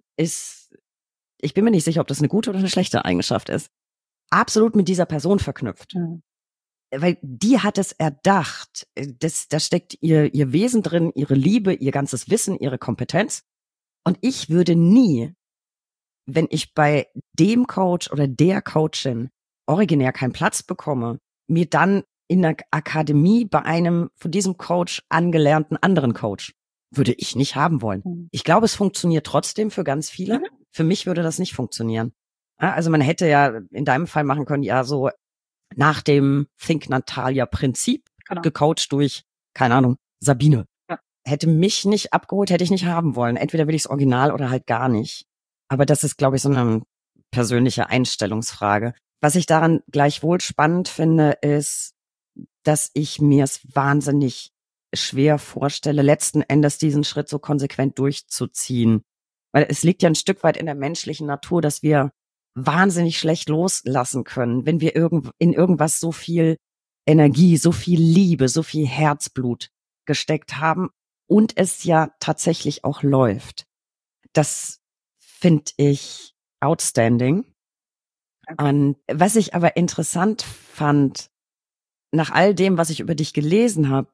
ich bin mir nicht sicher, ob das eine gute oder eine schlechte Eigenschaft ist, absolut mit dieser Person verknüpft. Mhm. Weil die hat es erdacht. Da steckt ihr Wesen drin, ihre Liebe, ihr ganzes Wissen, ihre Kompetenz. Und ich würde nie, wenn ich bei dem Coach oder der Coachin originär keinen Platz bekomme, mir dann in der Akademie bei einem von diesem Coach angelernten anderen Coach, würde ich nicht haben wollen. Ich glaube, es funktioniert trotzdem für ganz viele. Für mich würde das nicht funktionieren. Also man hätte ja in deinem Fall machen können, ja, so nach dem Think Natalia Prinzip, gecoacht durch, keine Ahnung, Sabine. Ja. Hätte mich nicht abgeholt, hätte ich nicht haben wollen. Entweder will ich es original oder halt gar nicht. Aber das ist, glaube ich, so eine persönliche Einstellungsfrage. Was ich daran gleichwohl spannend finde, ist, dass ich mir es wahnsinnig schwer vorstelle, letzten Endes diesen Schritt so konsequent durchzuziehen. Weil es liegt ja ein Stück weit in der menschlichen Natur, dass wir wahnsinnig schlecht loslassen können, wenn wir in irgendwas so viel Energie, so viel Liebe, so viel Herzblut gesteckt haben und es ja tatsächlich auch läuft. Das finde ich outstanding. Und was ich aber interessant fand, nach all dem, was ich über dich gelesen habe,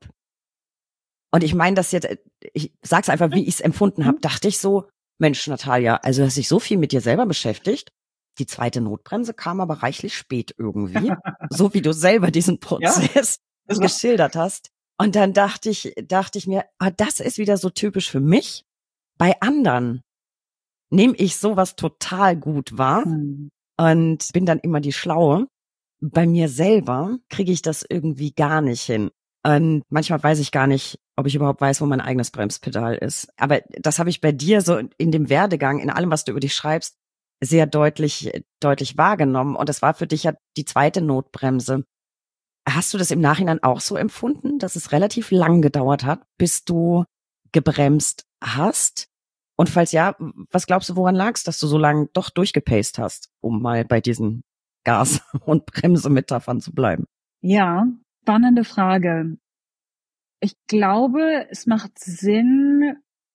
und ich meine das jetzt, ich sag's einfach, wie ich es empfunden habe, dachte ich so, Mensch, Natalia, also hast dich so viel mit dir selber beschäftigt. Die zweite Notbremse kam aber reichlich spät irgendwie, so wie du selber diesen Prozess geschildert hast. Und dann dachte ich mir, das ist wieder so typisch für mich. Bei anderen nehme ich sowas total gut wahr und bin dann immer die Schlaue. Bei mir selber kriege ich das irgendwie gar nicht hin. Und manchmal weiß ich gar nicht, ob ich überhaupt weiß, wo mein eigenes Bremspedal ist. Aber das habe ich bei dir so in dem Werdegang, in allem, was du über dich schreibst, sehr deutlich wahrgenommen. Und das war für dich ja die zweite Notbremse. Hast du das im Nachhinein auch so empfunden, dass es relativ lang gedauert hat, bis du gebremst hast? Und falls ja, was glaubst du, woran lag es, dass du so lange doch durchgepaced hast, um mal bei diesen Gas- und Bremse-Metaphern zu bleiben? Ja, spannende Frage. Ich glaube, es macht Sinn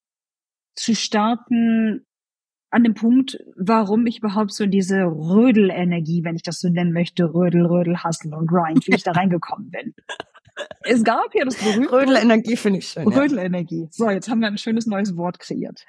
zu starten an dem Punkt, warum ich überhaupt so diese Rödelenergie, wenn ich das so nennen möchte, Rödel, Hustle und Grind, wie ich da reingekommen bin. Es gab ja das berühmte... Rödelenergie finde ich schön. Rödelenergie. Ja. So, jetzt haben wir ein schönes neues Wort kreiert.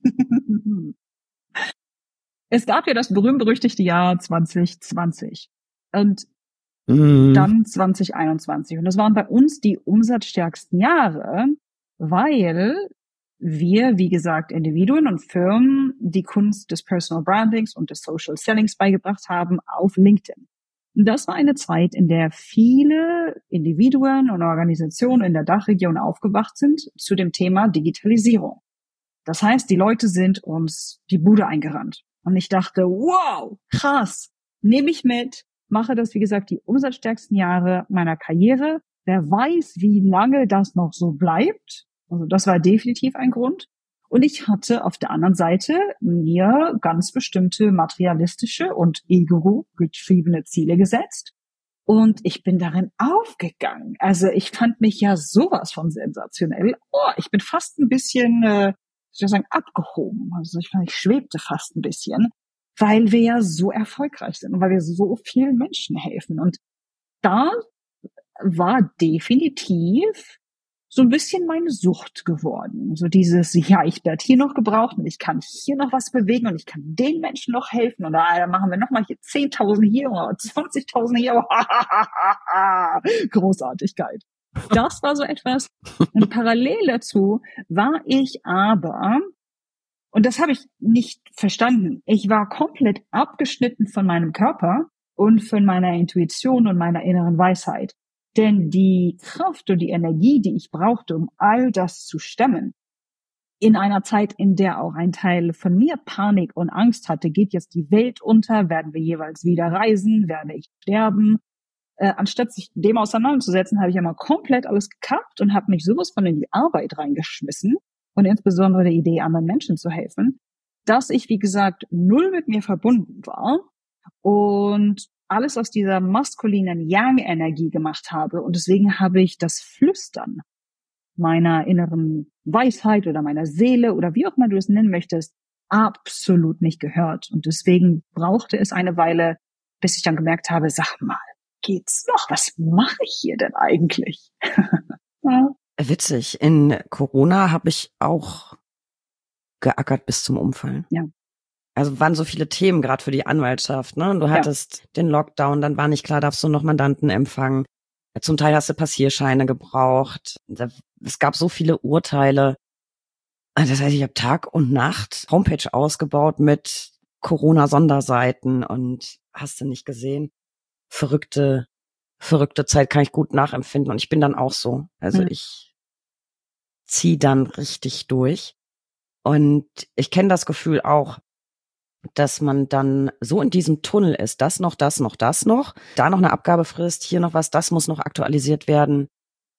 Es gab ja das berühmt-berüchtigte Jahr 2020 und dann 2021. Und das waren bei uns die umsatzstärksten Jahre, weil wir, wie gesagt, Individuen und Firmen die Kunst des Personal Brandings und des Social Sellings beigebracht haben auf LinkedIn. Und das war eine Zeit, in der viele Individuen und Organisationen in der Dachregion aufgewacht sind zu dem Thema Digitalisierung. Das heißt, die Leute sind uns die Bude eingerannt. Und ich dachte, wow, krass, nehme ich mit, mache das, wie gesagt, die umsatzstärksten Jahre meiner Karriere. Wer weiß, wie lange das noch so bleibt. Also das war definitiv ein Grund. Und ich hatte auf der anderen Seite mir ganz bestimmte materialistische und ego-getriebene Ziele gesetzt. Und ich bin darin aufgegangen. Also ich fand mich ja sowas von sensationell. Oh, ich bin fast ein bisschen, ich würde sagen, abgehoben. Also ich schwebte fast ein bisschen, weil wir ja so erfolgreich sind und weil wir so vielen Menschen helfen. Und da war definitiv so ein bisschen meine Sucht geworden. So dieses, ja, ich werde hier noch gebraucht und ich kann hier noch was bewegen und ich kann den Menschen noch helfen und da machen wir nochmal hier 10.000 hier oder 20.000 hier. Großartigkeit. Das war so etwas. Und parallel dazu war ich aber, und das habe ich nicht verstanden, ich war komplett abgeschnitten von meinem Körper und von meiner Intuition und meiner inneren Weisheit. Denn die Kraft und die Energie, die ich brauchte, um all das zu stemmen, in einer Zeit, in der auch ein Teil von mir Panik und Angst hatte, geht jetzt die Welt unter, werden wir jeweils wieder reisen, werde ich sterben. Anstatt sich dem auseinanderzusetzen, habe ich einmal komplett alles gekappt und habe mich sowas von in die Arbeit reingeschmissen und insbesondere der Idee, anderen Menschen zu helfen, dass ich, wie gesagt, null mit mir verbunden war und alles aus dieser maskulinen Yang-Energie gemacht habe. Und deswegen habe ich das Flüstern meiner inneren Weisheit oder meiner Seele oder wie auch immer du es nennen möchtest, absolut nicht gehört. Und deswegen brauchte es eine Weile, bis ich dann gemerkt habe, sag mal, geht's noch? Was mache ich hier denn eigentlich? Ja. Witzig. In Corona habe ich auch geackert bis zum Umfallen. Ja. Also waren so viele Themen, gerade für die Anwaltschaft, ne? Du hattest den Lockdown, dann war nicht klar, darfst du noch Mandanten empfangen. Zum Teil hast du Passierscheine gebraucht. Es gab so viele Urteile. Das heißt, ich habe Tag und Nacht Homepage ausgebaut mit Corona-Sonderseiten und hast du nicht gesehen. Verrückte Zeit kann ich gut nachempfinden. Und ich bin dann auch so. Also ich ziehe dann richtig durch. Und ich kenne das Gefühl auch, dass man dann so in diesem Tunnel ist, das noch, da noch eine Abgabefrist, hier noch was, das muss noch aktualisiert werden.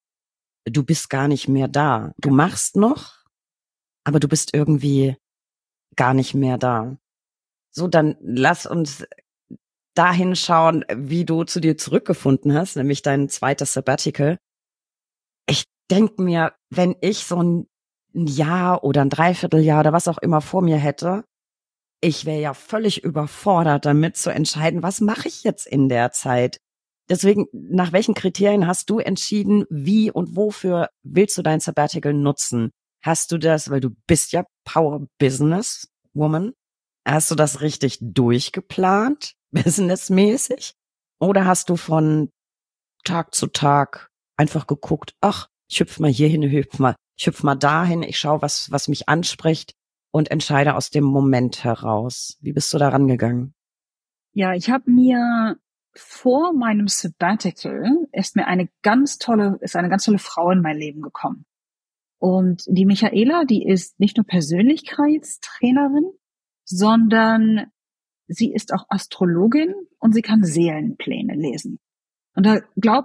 Du bist gar nicht mehr da. Du machst noch, aber du bist irgendwie gar nicht mehr da. So, dann lass uns dahin schauen, wie du zu dir zurückgefunden hast, nämlich dein zweites Sabbatical. Ich denke mir, wenn ich so ein Jahr oder ein Dreivierteljahr oder was auch immer vor mir hätte, ich wäre ja völlig überfordert damit zu entscheiden, was mache ich jetzt in der Zeit? Deswegen, nach welchen Kriterien hast du entschieden, wie und wofür willst du dein Sabbatical nutzen? Hast du das, weil du bist ja Power Business Woman, hast du das richtig durchgeplant, businessmäßig? Oder hast du von Tag zu Tag einfach geguckt, ach, ich hüpf mal hierhin, ich hüpf mal dahin, ich schaue, was mich anspricht und entscheide aus dem Moment heraus. Wie bist du da rangegangen? Ja, ich habe mir vor meinem Sabbatical ist eine ganz tolle Frau in mein Leben gekommen. Und die Michaela, die ist nicht nur Persönlichkeitstrainerin, sondern sie ist auch Astrologin und sie kann Seelenpläne lesen. Und da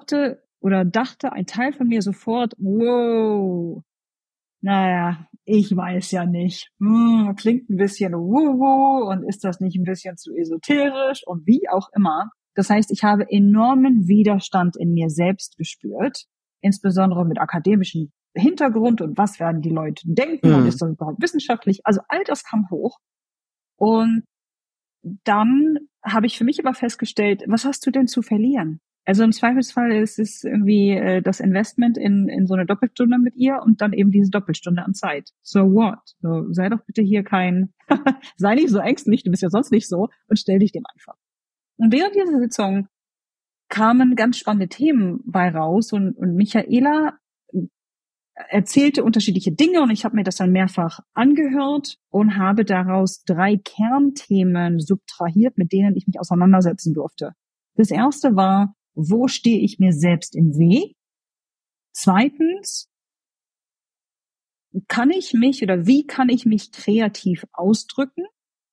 dachte ein Teil von mir sofort, wow, naja, ich weiß ja nicht. Klingt ein bisschen wuhu und ist das nicht ein bisschen zu esoterisch und wie auch immer. Das heißt, ich habe enormen Widerstand in mir selbst gespürt, insbesondere mit akademischem Hintergrund und was werden die Leute denken und ist das überhaupt wissenschaftlich? Also all das kam hoch. Und dann habe ich für mich aber festgestellt, was hast du denn zu verlieren? Also im Zweifelsfall ist es irgendwie das Investment in so eine Doppelstunde mit ihr und dann eben diese Doppelstunde an Zeit. So what? So, sei doch bitte hier sei nicht so ängstlich, du bist ja sonst nicht so und stell dich dem einfach. Und während dieser Sitzung kamen ganz spannende Themen bei raus und Michaela erzählte unterschiedliche Dinge und ich habe mir das dann mehrfach angehört und habe daraus 3 Kernthemen subtrahiert, mit denen ich mich auseinandersetzen durfte. Das erste war, wo stehe ich mir selbst im Weg? Zweitens, wie kann ich mich kreativ ausdrücken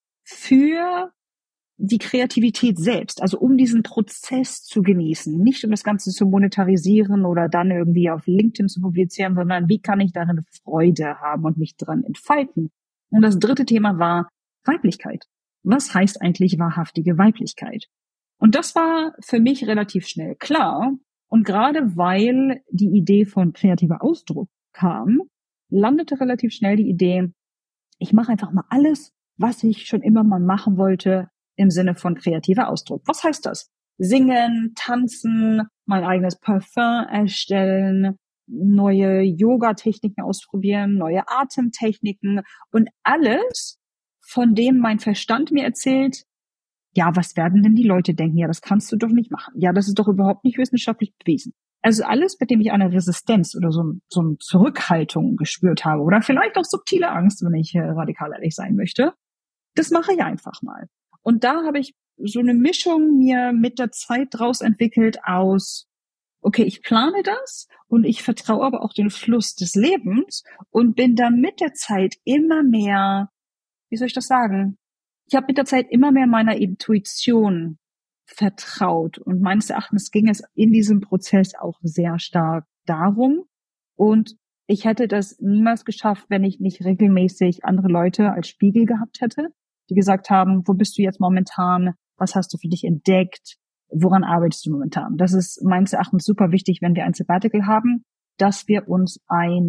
für die Kreativität selbst, also um diesen Prozess zu genießen, nicht um das Ganze zu monetarisieren oder dann irgendwie auf LinkedIn zu publizieren, sondern wie kann ich darin Freude haben und mich dran entfalten? Und das dritte Thema war Weiblichkeit. Was heißt eigentlich wahrhaftige Weiblichkeit? Und das war für mich relativ schnell klar. Und gerade weil die Idee von kreativer Ausdruck kam, landete relativ schnell die Idee, ich mache einfach mal alles, was ich schon immer mal machen wollte, im Sinne von kreativer Ausdruck. Was heißt das? Singen, tanzen, mein eigenes Parfum erstellen, neue Yoga-Techniken ausprobieren, neue Atemtechniken und alles, von dem mein Verstand mir erzählt, ja, was werden denn die Leute denken? Ja, das kannst du doch nicht machen. Ja, das ist doch überhaupt nicht wissenschaftlich bewiesen. Also alles, mit dem ich eine Resistenz oder so eine Zurückhaltung gespürt habe oder vielleicht auch subtile Angst, wenn ich radikal ehrlich sein möchte, das mache ich einfach mal. Und da habe ich so eine Mischung mir mit der Zeit draus entwickelt aus okay, ich plane das und ich vertraue aber auch den Fluss des Lebens und bin dann mit der Zeit immer mehr, wie soll ich das sagen? Ich habe mit der Zeit immer mehr meiner Intuition vertraut und meines Erachtens ging es in diesem Prozess auch sehr stark darum und ich hätte das niemals geschafft, wenn ich nicht regelmäßig andere Leute als Spiegel gehabt hätte, die gesagt haben, wo bist du jetzt momentan? Was hast du für dich entdeckt? Woran arbeitest du momentan? Das ist meines Erachtens super wichtig, wenn wir ein Sabbatical haben, dass wir uns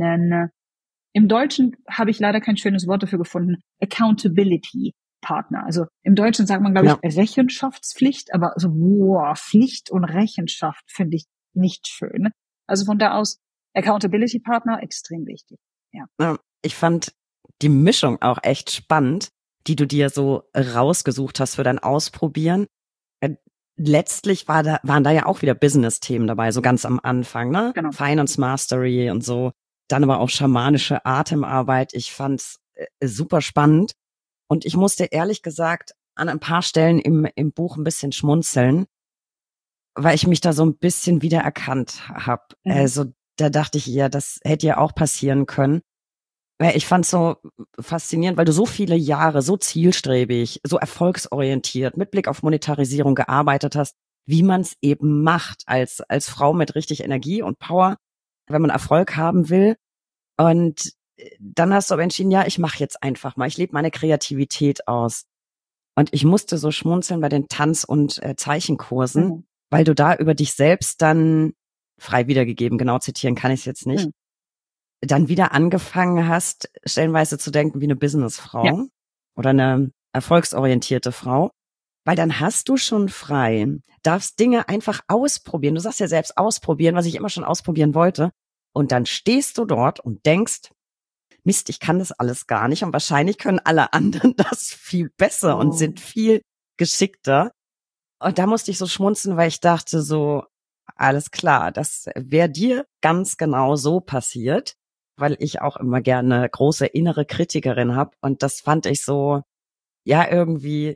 im Deutschen habe ich leider kein schönes Wort dafür gefunden, Accountability Partner. Also im Deutschen sagt man, glaube ich, Rechenschaftspflicht, aber so, Pflicht und Rechenschaft finde ich nicht schön. Also von da aus Accountability Partner extrem wichtig. Ja. Ich fand die Mischung auch echt spannend, die du dir so rausgesucht hast für dein Ausprobieren. Letztlich waren da ja auch wieder Business-Themen dabei, so ganz am Anfang, ne? Genau. Finance Mastery und so. Dann aber auch schamanische Atemarbeit. Ich fand's super spannend. Und ich musste ehrlich gesagt an ein paar Stellen im Buch ein bisschen schmunzeln, weil ich mich da so ein bisschen wiedererkannt habe. Mhm. Also da dachte ich, ja, das hätte ja auch passieren können. Ich fand's so faszinierend, weil du so viele Jahre so zielstrebig, so erfolgsorientiert, mit Blick auf Monetarisierung gearbeitet hast, wie man es eben macht als Frau mit richtig Energie und Power, wenn man Erfolg haben will. Und dann hast du aber entschieden, ja, ich mache jetzt einfach mal, ich lebe meine Kreativität aus. Und ich musste so schmunzeln bei den Tanz- und Zeichenkursen, weil du da über dich selbst dann, frei wiedergegeben, genau zitieren kann ich es jetzt nicht, dann wieder angefangen hast, stellenweise zu denken wie eine Businessfrau oder eine erfolgsorientierte Frau, weil dann hast du schon frei, darfst Dinge einfach ausprobieren. Du sagst ja selbst ausprobieren, was ich immer schon ausprobieren wollte. Und dann stehst du dort und denkst, Mist, ich kann das alles gar nicht und wahrscheinlich können alle anderen das viel besser und sind viel geschickter. Und da musste ich so schmunzeln, weil ich dachte so, alles klar, das wäre dir ganz genau so passiert, weil ich auch immer gerne große innere Kritikerin habe. Und das fand ich so, ja, irgendwie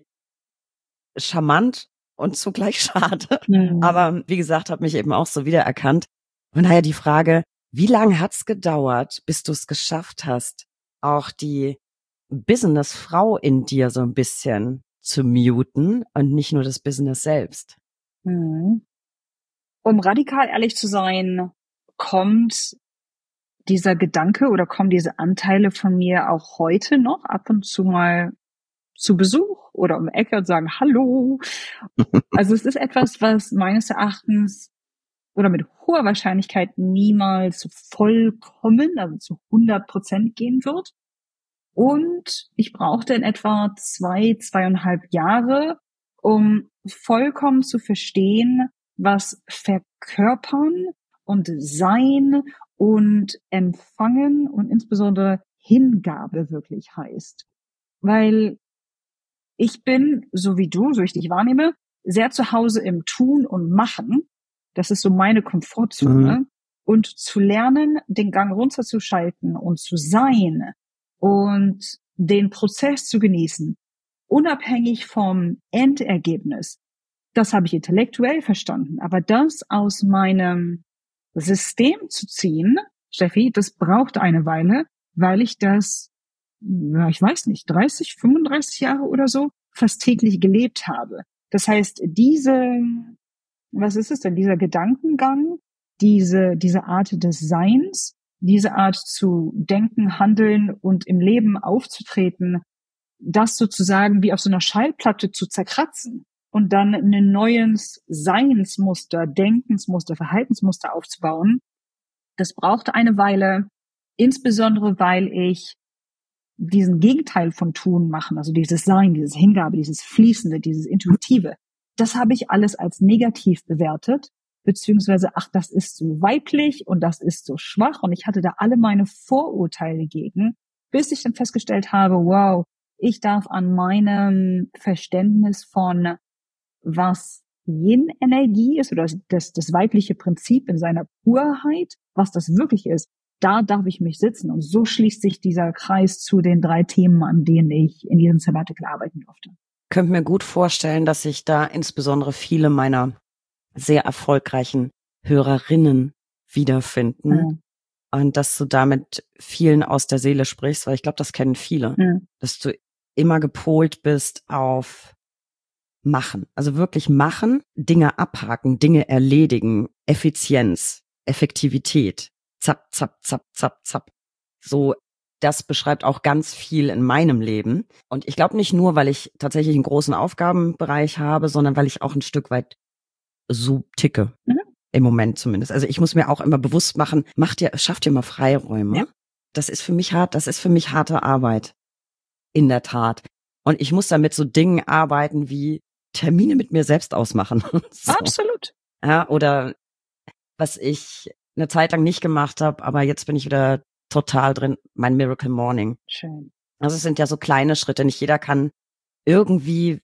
charmant und zugleich schade. Aber wie gesagt, habe mich eben auch so wiedererkannt. Und daher die Frage, wie lange hat's gedauert, bis du es geschafft hast, auch die Businessfrau in dir so ein bisschen zu muten und nicht nur das Business selbst? Um radikal ehrlich zu sein, kommt dieser Gedanke oder kommen diese Anteile von mir auch heute noch ab und zu mal zu Besuch oder um die Ecke und sagen Hallo. Also es ist etwas, was meines Erachtens oder mit hoher Wahrscheinlichkeit niemals vollkommen, also zu 100% gehen wird. Und ich brauchte in etwa 2,5 Jahre, um vollkommen zu verstehen, was Verkörpern und Sein und Empfangen und insbesondere Hingabe wirklich heißt. Weil ich bin, so wie du, so ich dich wahrnehme, sehr zu Hause im Tun und Machen. Das ist so meine Komfortzone. Und zu lernen, den Gang runterzuschalten und zu sein und den Prozess zu genießen, unabhängig vom Endergebnis, das habe ich intellektuell verstanden. Aber das aus meinem System zu ziehen, Steffi, das braucht eine Weile, weil ich das, ja, ich weiß nicht, 30, 35 Jahre oder so fast täglich gelebt habe. Das heißt, was ist es denn, dieser Gedankengang, diese Art des Seins, diese Art zu denken, handeln und im Leben aufzutreten, das sozusagen wie auf so einer Schallplatte zu zerkratzen und dann ein neues Seinsmuster, Denkensmuster, Verhaltensmuster aufzubauen, das brauchte eine Weile, insbesondere weil ich diesen Gegenteil von Tun machen, also dieses Sein, dieses Hingabe, dieses Fließende, dieses Intuitive, das habe ich alles als negativ bewertet, beziehungsweise, ach, das ist so weiblich und das ist so schwach und ich hatte da alle meine Vorurteile gegen, bis ich dann festgestellt habe, wow, ich darf an meinem Verständnis von, was Yin-Energie ist oder das weibliche Prinzip in seiner Purheit, was das wirklich ist, da darf ich mich sitzen. Und so schließt sich dieser Kreis zu den 3 Themen, an denen ich in diesem Sabbatical arbeiten durfte. Ich könnte mir gut vorstellen, dass sich da insbesondere viele meiner sehr erfolgreichen Hörerinnen wiederfinden. Mhm. Und dass du damit vielen aus der Seele sprichst, weil ich glaube, das kennen viele, dass du immer gepolt bist auf Machen. Also wirklich machen, Dinge abhaken, Dinge erledigen, Effizienz, Effektivität. Zapp, zapp, zapp, zapp, zapp. So, das beschreibt auch ganz viel in meinem Leben. Und ich glaube nicht nur, weil ich tatsächlich einen großen Aufgabenbereich habe, sondern weil ich auch ein Stück weit so ticke. Im Moment zumindest. Also ich muss mir auch immer bewusst machen, schafft ihr mal Freiräume. Ja. Das ist für mich harte Arbeit. In der Tat. Und ich muss damit so Dingen arbeiten wie Termine mit mir selbst ausmachen. So. Absolut. Ja, oder was ich eine Zeit lang nicht gemacht habe, aber jetzt bin ich wieder total drin, mein Miracle Morning. Schön. Also es sind ja so kleine Schritte. Nicht jeder kann irgendwie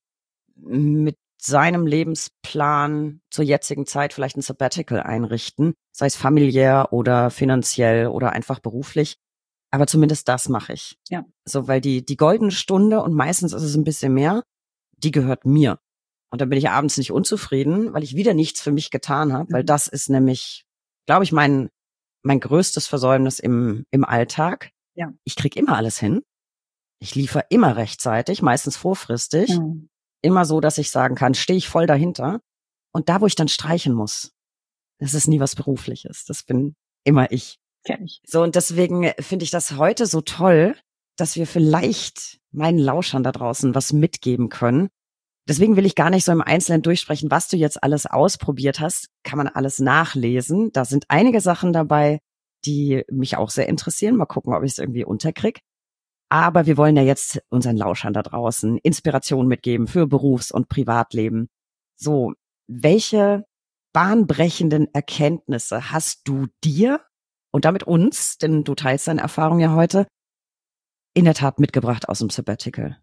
mit seinem Lebensplan zur jetzigen Zeit vielleicht ein Sabbatical einrichten, sei es familiär oder finanziell oder einfach beruflich. Aber zumindest das mache ich. Ja. So, weil die goldene Stunde, und meistens ist es ein bisschen mehr, die gehört mir. Und dann bin ich abends nicht unzufrieden, weil ich wieder nichts für mich getan habe, weil das ist nämlich, glaube ich, mein größtes Versäumnis im Alltag. Ja. Ich krieg immer alles hin. Ich liefere immer rechtzeitig, meistens vorfristig. Immer so, dass ich sagen kann, stehe ich voll dahinter. Und da, wo ich dann streichen muss, das ist nie was Berufliches. Das bin immer ich. Kenn ich. So, und deswegen finde ich das heute so toll, dass wir vielleicht meinen Lauschern da draußen was mitgeben können. Deswegen will ich gar nicht so im Einzelnen durchsprechen, was du jetzt alles ausprobiert hast. Kann man alles nachlesen. Da sind einige Sachen dabei, die mich auch sehr interessieren. Mal gucken, ob ich es irgendwie unterkrieg. Aber wir wollen ja jetzt unseren Lauschern da draußen Inspiration mitgeben für Berufs- und Privatleben. So, welche bahnbrechenden Erkenntnisse hast du dir und damit uns, denn du teilst deine Erfahrung ja heute, in der Tat mitgebracht aus dem Sabbatical?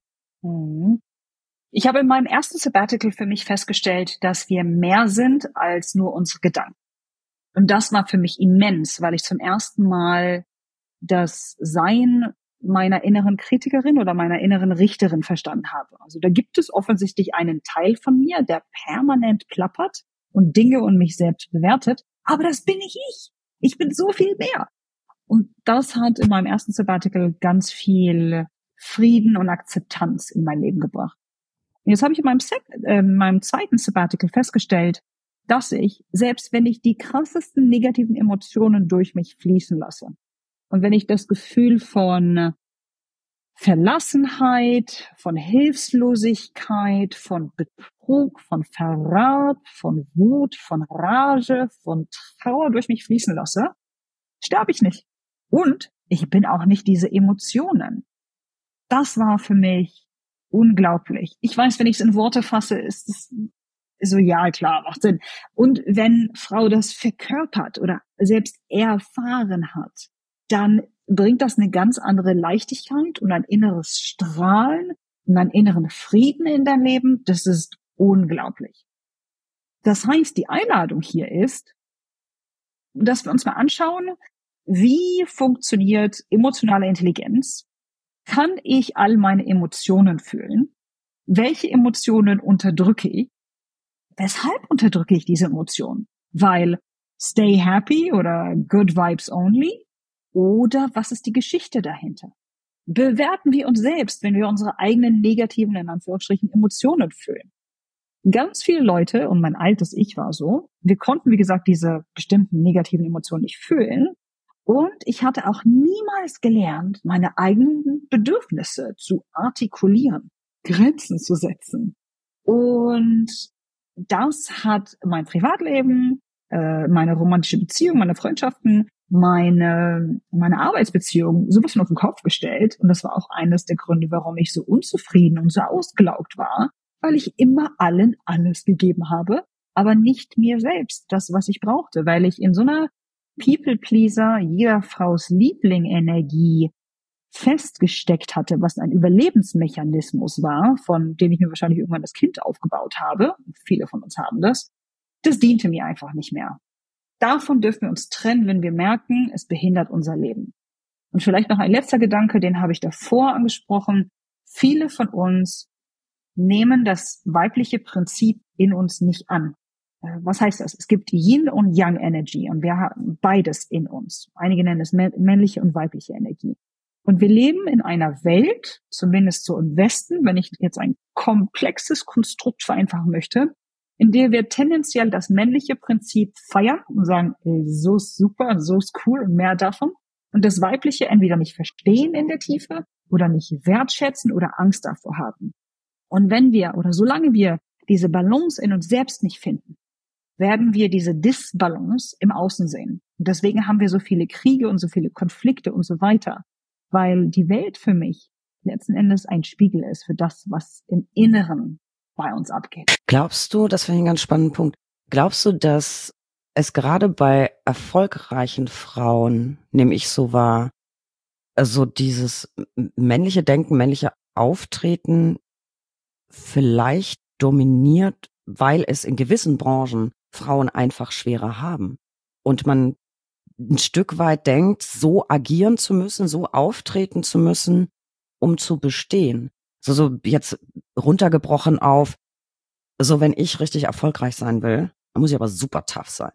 Ich habe in meinem ersten Sabbatical für mich festgestellt, dass wir mehr sind als nur unsere Gedanken. Und das war für mich immens, weil ich zum ersten Mal das Sein meiner inneren Kritikerin oder meiner inneren Richterin verstanden habe. Also da gibt es offensichtlich einen Teil von mir, der permanent plappert und Dinge und mich selbst bewertet. Aber das bin nicht ich. Ich bin so viel mehr. Und das hat in meinem ersten Sabbatical ganz viel Frieden und Akzeptanz in mein Leben gebracht. Und jetzt habe ich in meinem zweiten Sabbatical festgestellt, dass ich, selbst wenn ich die krassesten negativen Emotionen durch mich fließen lasse und wenn ich das Gefühl von Verlassenheit, von Hilflosigkeit, von Betrug, von Verrat, von Wut, von Rage, von Trauer durch mich fließen lasse, sterbe ich nicht. Und ich bin auch nicht diese Emotionen. Das war für mich unglaublich. Ich weiß, wenn ich es in Worte fasse, ist es so, ja, klar, macht Sinn. Und wenn Frau das verkörpert oder selbst erfahren hat, dann bringt das eine ganz andere Leichtigkeit und ein inneres Strahlen und einen inneren Frieden in dein Leben. Das ist unglaublich. Das heißt, die Einladung hier ist, dass wir uns mal anschauen, wie funktioniert emotionale Intelligenz? Kann ich all meine Emotionen fühlen? Welche Emotionen unterdrücke ich? Weshalb unterdrücke ich diese Emotionen? Weil stay happy oder good vibes only? Oder was ist die Geschichte dahinter? Bewerten wir uns selbst, wenn wir unsere eigenen negativen, in Anführungsstrichen, Emotionen fühlen? Ganz viele Leute, und mein altes Ich war so, wir konnten, wie gesagt, diese bestimmten negativen Emotionen nicht fühlen. Und ich hatte auch niemals gelernt, meine eigenen Bedürfnisse zu artikulieren, Grenzen zu setzen. Und das hat mein Privatleben, meine romantische Beziehung, meine Freundschaften, meine Arbeitsbeziehung sowas von auf den Kopf gestellt. Und das war auch eines der Gründe, warum ich so unzufrieden und so ausgelaugt war, weil ich immer allen alles gegeben habe, aber nicht mir selbst das, was ich brauchte, weil ich in so einer People-Pleaser, jeder Fraus Liebling-Energie festgesteckt hatte, was ein Überlebensmechanismus war, von dem ich mir wahrscheinlich irgendwann das Kind aufgebaut habe. Viele von uns haben das. Das diente mir einfach nicht mehr. Davon dürfen wir uns trennen, wenn wir merken, es behindert unser Leben. Und vielleicht noch ein letzter Gedanke, den habe ich davor angesprochen. Viele von uns nehmen das weibliche Prinzip in uns nicht an. Was heißt das? Es gibt Yin und Yang Energy und wir haben beides in uns. Einige nennen es männliche und weibliche Energie. Und wir leben in einer Welt, zumindest so im Westen, wenn ich jetzt ein komplexes Konstrukt vereinfachen möchte, in der wir tendenziell das männliche Prinzip feiern und sagen, so ist super, so ist cool und mehr davon. Und das weibliche entweder nicht verstehen in der Tiefe oder nicht wertschätzen oder Angst davor haben. Und wenn wir oder solange wir diese Balance in uns selbst nicht finden, werden wir diese Disbalance im Außen sehen. Und deswegen haben wir so viele Kriege und so viele Konflikte und so weiter. Weil die Welt für mich letzten Endes ein Spiegel ist für das, was im Inneren bei uns abgeht. Glaubst du, das finde ich einen ganz spannenden Punkt, glaubst du, dass es gerade bei erfolgreichen Frauen, nehme ich so wahr, also dieses männliche Denken, männliche Auftreten vielleicht dominiert, weil es in gewissen Branchen Frauen einfach schwerer haben und man ein Stück weit denkt, so agieren zu müssen, so auftreten zu müssen, um zu bestehen. So jetzt runtergebrochen auf, so wenn ich richtig erfolgreich sein will, dann muss ich aber super tough sein.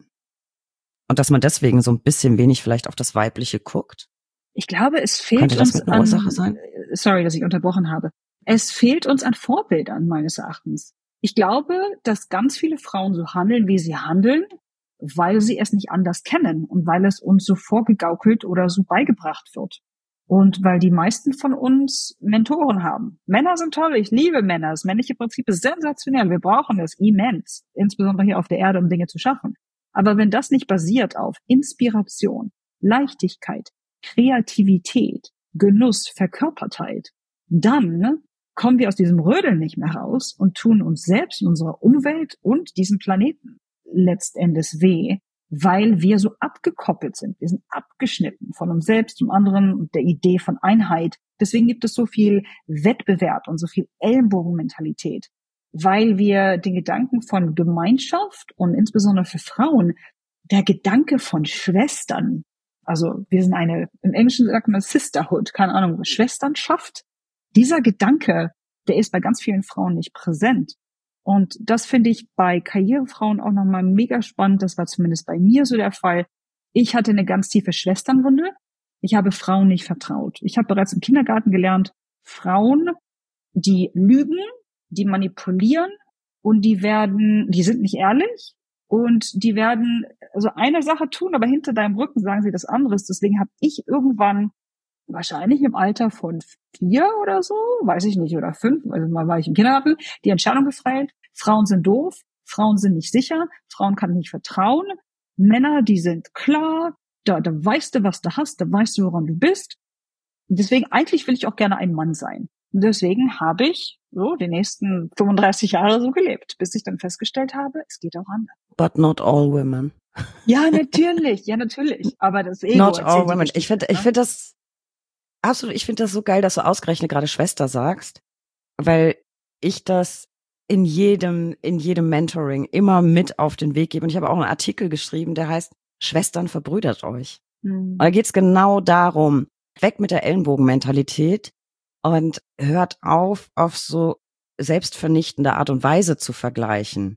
Und dass man deswegen so ein bisschen wenig vielleicht auf das Weibliche guckt. Ich glaube, es fehlt Könnte das uns mit einer Ursache sein? Sorry, dass ich unterbrochen habe. Es fehlt uns an Vorbildern, meines Erachtens. Ich glaube, dass ganz viele Frauen so handeln, wie sie handeln, weil sie es nicht anders kennen und weil es uns so vorgegaukelt oder so beigebracht wird. Und weil die meisten von uns Mentoren haben. Männer sind toll, ich liebe Männer. Das männliche Prinzip ist sensationell. Wir brauchen es immens, insbesondere hier auf der Erde, um Dinge zu schaffen. Aber wenn das nicht basiert auf Inspiration, Leichtigkeit, Kreativität, Genuss, Verkörpertheit, dann kommen wir aus diesem Rödeln nicht mehr raus und tun uns selbst, unserer Umwelt und diesem Planeten letztendlich weh, weil wir so abgekoppelt sind. Wir sind abgeschnitten von uns selbst, dem anderen und der Idee von Einheit. Deswegen gibt es so viel Wettbewerb und so viel Ellenbogenmentalität, weil wir den Gedanken von Gemeinschaft und insbesondere für Frauen der Gedanke von Schwestern, also wir sind im Englischen sagt man Sisterhood, keine Ahnung, Schwesternschaft. Dieser Gedanke, der ist bei ganz vielen Frauen nicht präsent. Und das finde ich bei Karrierefrauen auch nochmal mega spannend. Das war zumindest bei mir so der Fall. Ich hatte eine ganz tiefe Schwesternwunde. Ich habe Frauen nicht vertraut. Ich habe bereits im Kindergarten gelernt, Frauen, die lügen, die manipulieren und die sind nicht ehrlich und die werden also eine Sache tun, aber hinter deinem Rücken sagen sie das anderes. Deswegen habe ich irgendwann wahrscheinlich im Alter von 4 oder so, weiß ich nicht, oder 5, also mal war ich im Kindergarten, die Entscheidung gefällt, Frauen sind doof, Frauen sind nicht sicher, Frauen kann nicht vertrauen, Männer, die sind klar, da weißt du, was du hast, da weißt du, woran du bist. Deswegen, eigentlich will ich auch gerne ein Mann sein. Und deswegen habe ich so die nächsten 35 Jahre so gelebt, bis ich dann festgestellt habe, es geht auch anders. But not all women. Ja, natürlich, aber das Ego. Not all women. Ich finde das absolut, ich finde das so geil, dass du ausgerechnet gerade Schwester sagst, weil ich das in jedem Mentoring immer mit auf den Weg gebe. Und ich habe auch einen Artikel geschrieben, der heißt, Schwestern, verbrüdert euch. Und da geht's genau darum, weg mit der Ellenbogenmentalität und hört auf so selbstvernichtende Art und Weise zu vergleichen.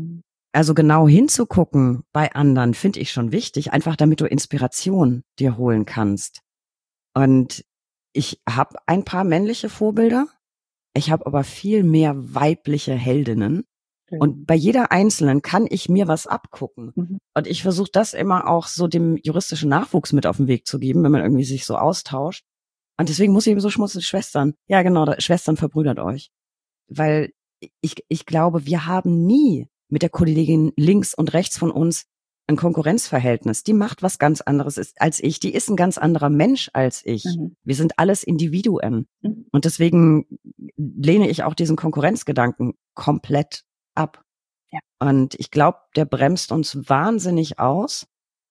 Also genau hinzugucken bei anderen finde ich schon wichtig, einfach damit du Inspiration dir holen kannst. Und ich habe ein paar männliche Vorbilder, ich habe aber viel mehr weibliche Heldinnen. Und bei jeder einzelnen kann ich mir was abgucken. Und ich versuche das immer auch so dem juristischen Nachwuchs mit auf den Weg zu geben, wenn man irgendwie sich so austauscht. Und deswegen muss ich eben so schmutzige Schwestern. Ja, genau, Schwestern, verbrüdert euch. Weil ich glaube, wir haben nie mit der Kollegin links und rechts von uns ein Konkurrenzverhältnis. Die macht was ganz anderes als ich. Die ist ein ganz anderer Mensch als ich. Wir sind alles Individuen. Und deswegen lehne ich auch diesen Konkurrenzgedanken komplett ab. Ja. Und ich glaube, der bremst uns wahnsinnig aus.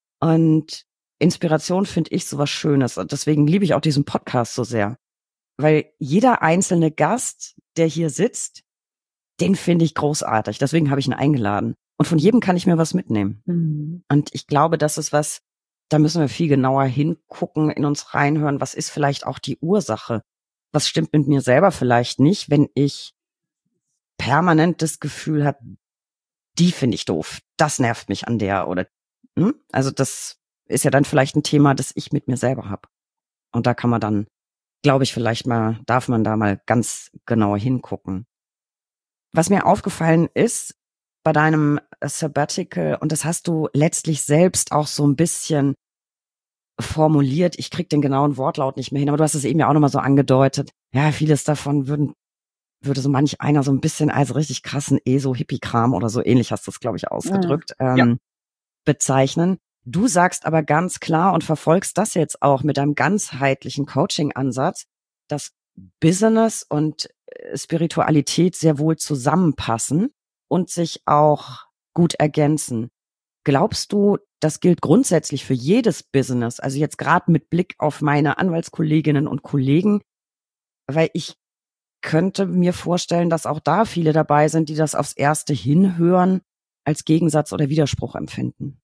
Und Inspiration finde ich so was Schönes. Und deswegen liebe ich auch diesen Podcast so sehr. Weil jeder einzelne Gast, der hier sitzt, den finde ich großartig. Deswegen habe ich ihn eingeladen. Und von jedem kann ich mir was mitnehmen. Und ich glaube, das ist was, da müssen wir viel genauer hingucken, in uns reinhören. Was ist vielleicht auch die Ursache? Was stimmt mit mir selber vielleicht nicht, wenn ich permanent das Gefühl habe, die finde ich doof, das nervt mich an der oder, also das ist ja dann vielleicht ein Thema, das ich mit mir selber habe. Und da kann man dann, glaube ich, darf man da mal ganz genau hingucken. Was mir aufgefallen ist bei deinem Sabbatical, und das hast du letztlich selbst auch so ein bisschen formuliert, ich krieg den genauen Wortlaut nicht mehr hin, aber du hast es eben ja auch nochmal so angedeutet. Ja, vieles davon würde so manch einer so ein bisschen als richtig krassen ESO-Hippie-Kram oder so ähnlich hast du es, glaube ich, ausgedrückt, bezeichnen. Du sagst aber ganz klar und verfolgst das jetzt auch mit deinem ganzheitlichen Coaching-Ansatz, dass Business und Spiritualität sehr wohl zusammenpassen und sich auch gut ergänzen. Glaubst du, das gilt grundsätzlich für jedes Business? Also jetzt gerade mit Blick auf meine Anwaltskolleginnen und Kollegen, weil ich könnte mir vorstellen, dass auch da viele dabei sind, die das aufs Erste hinhören, als Gegensatz oder Widerspruch empfinden.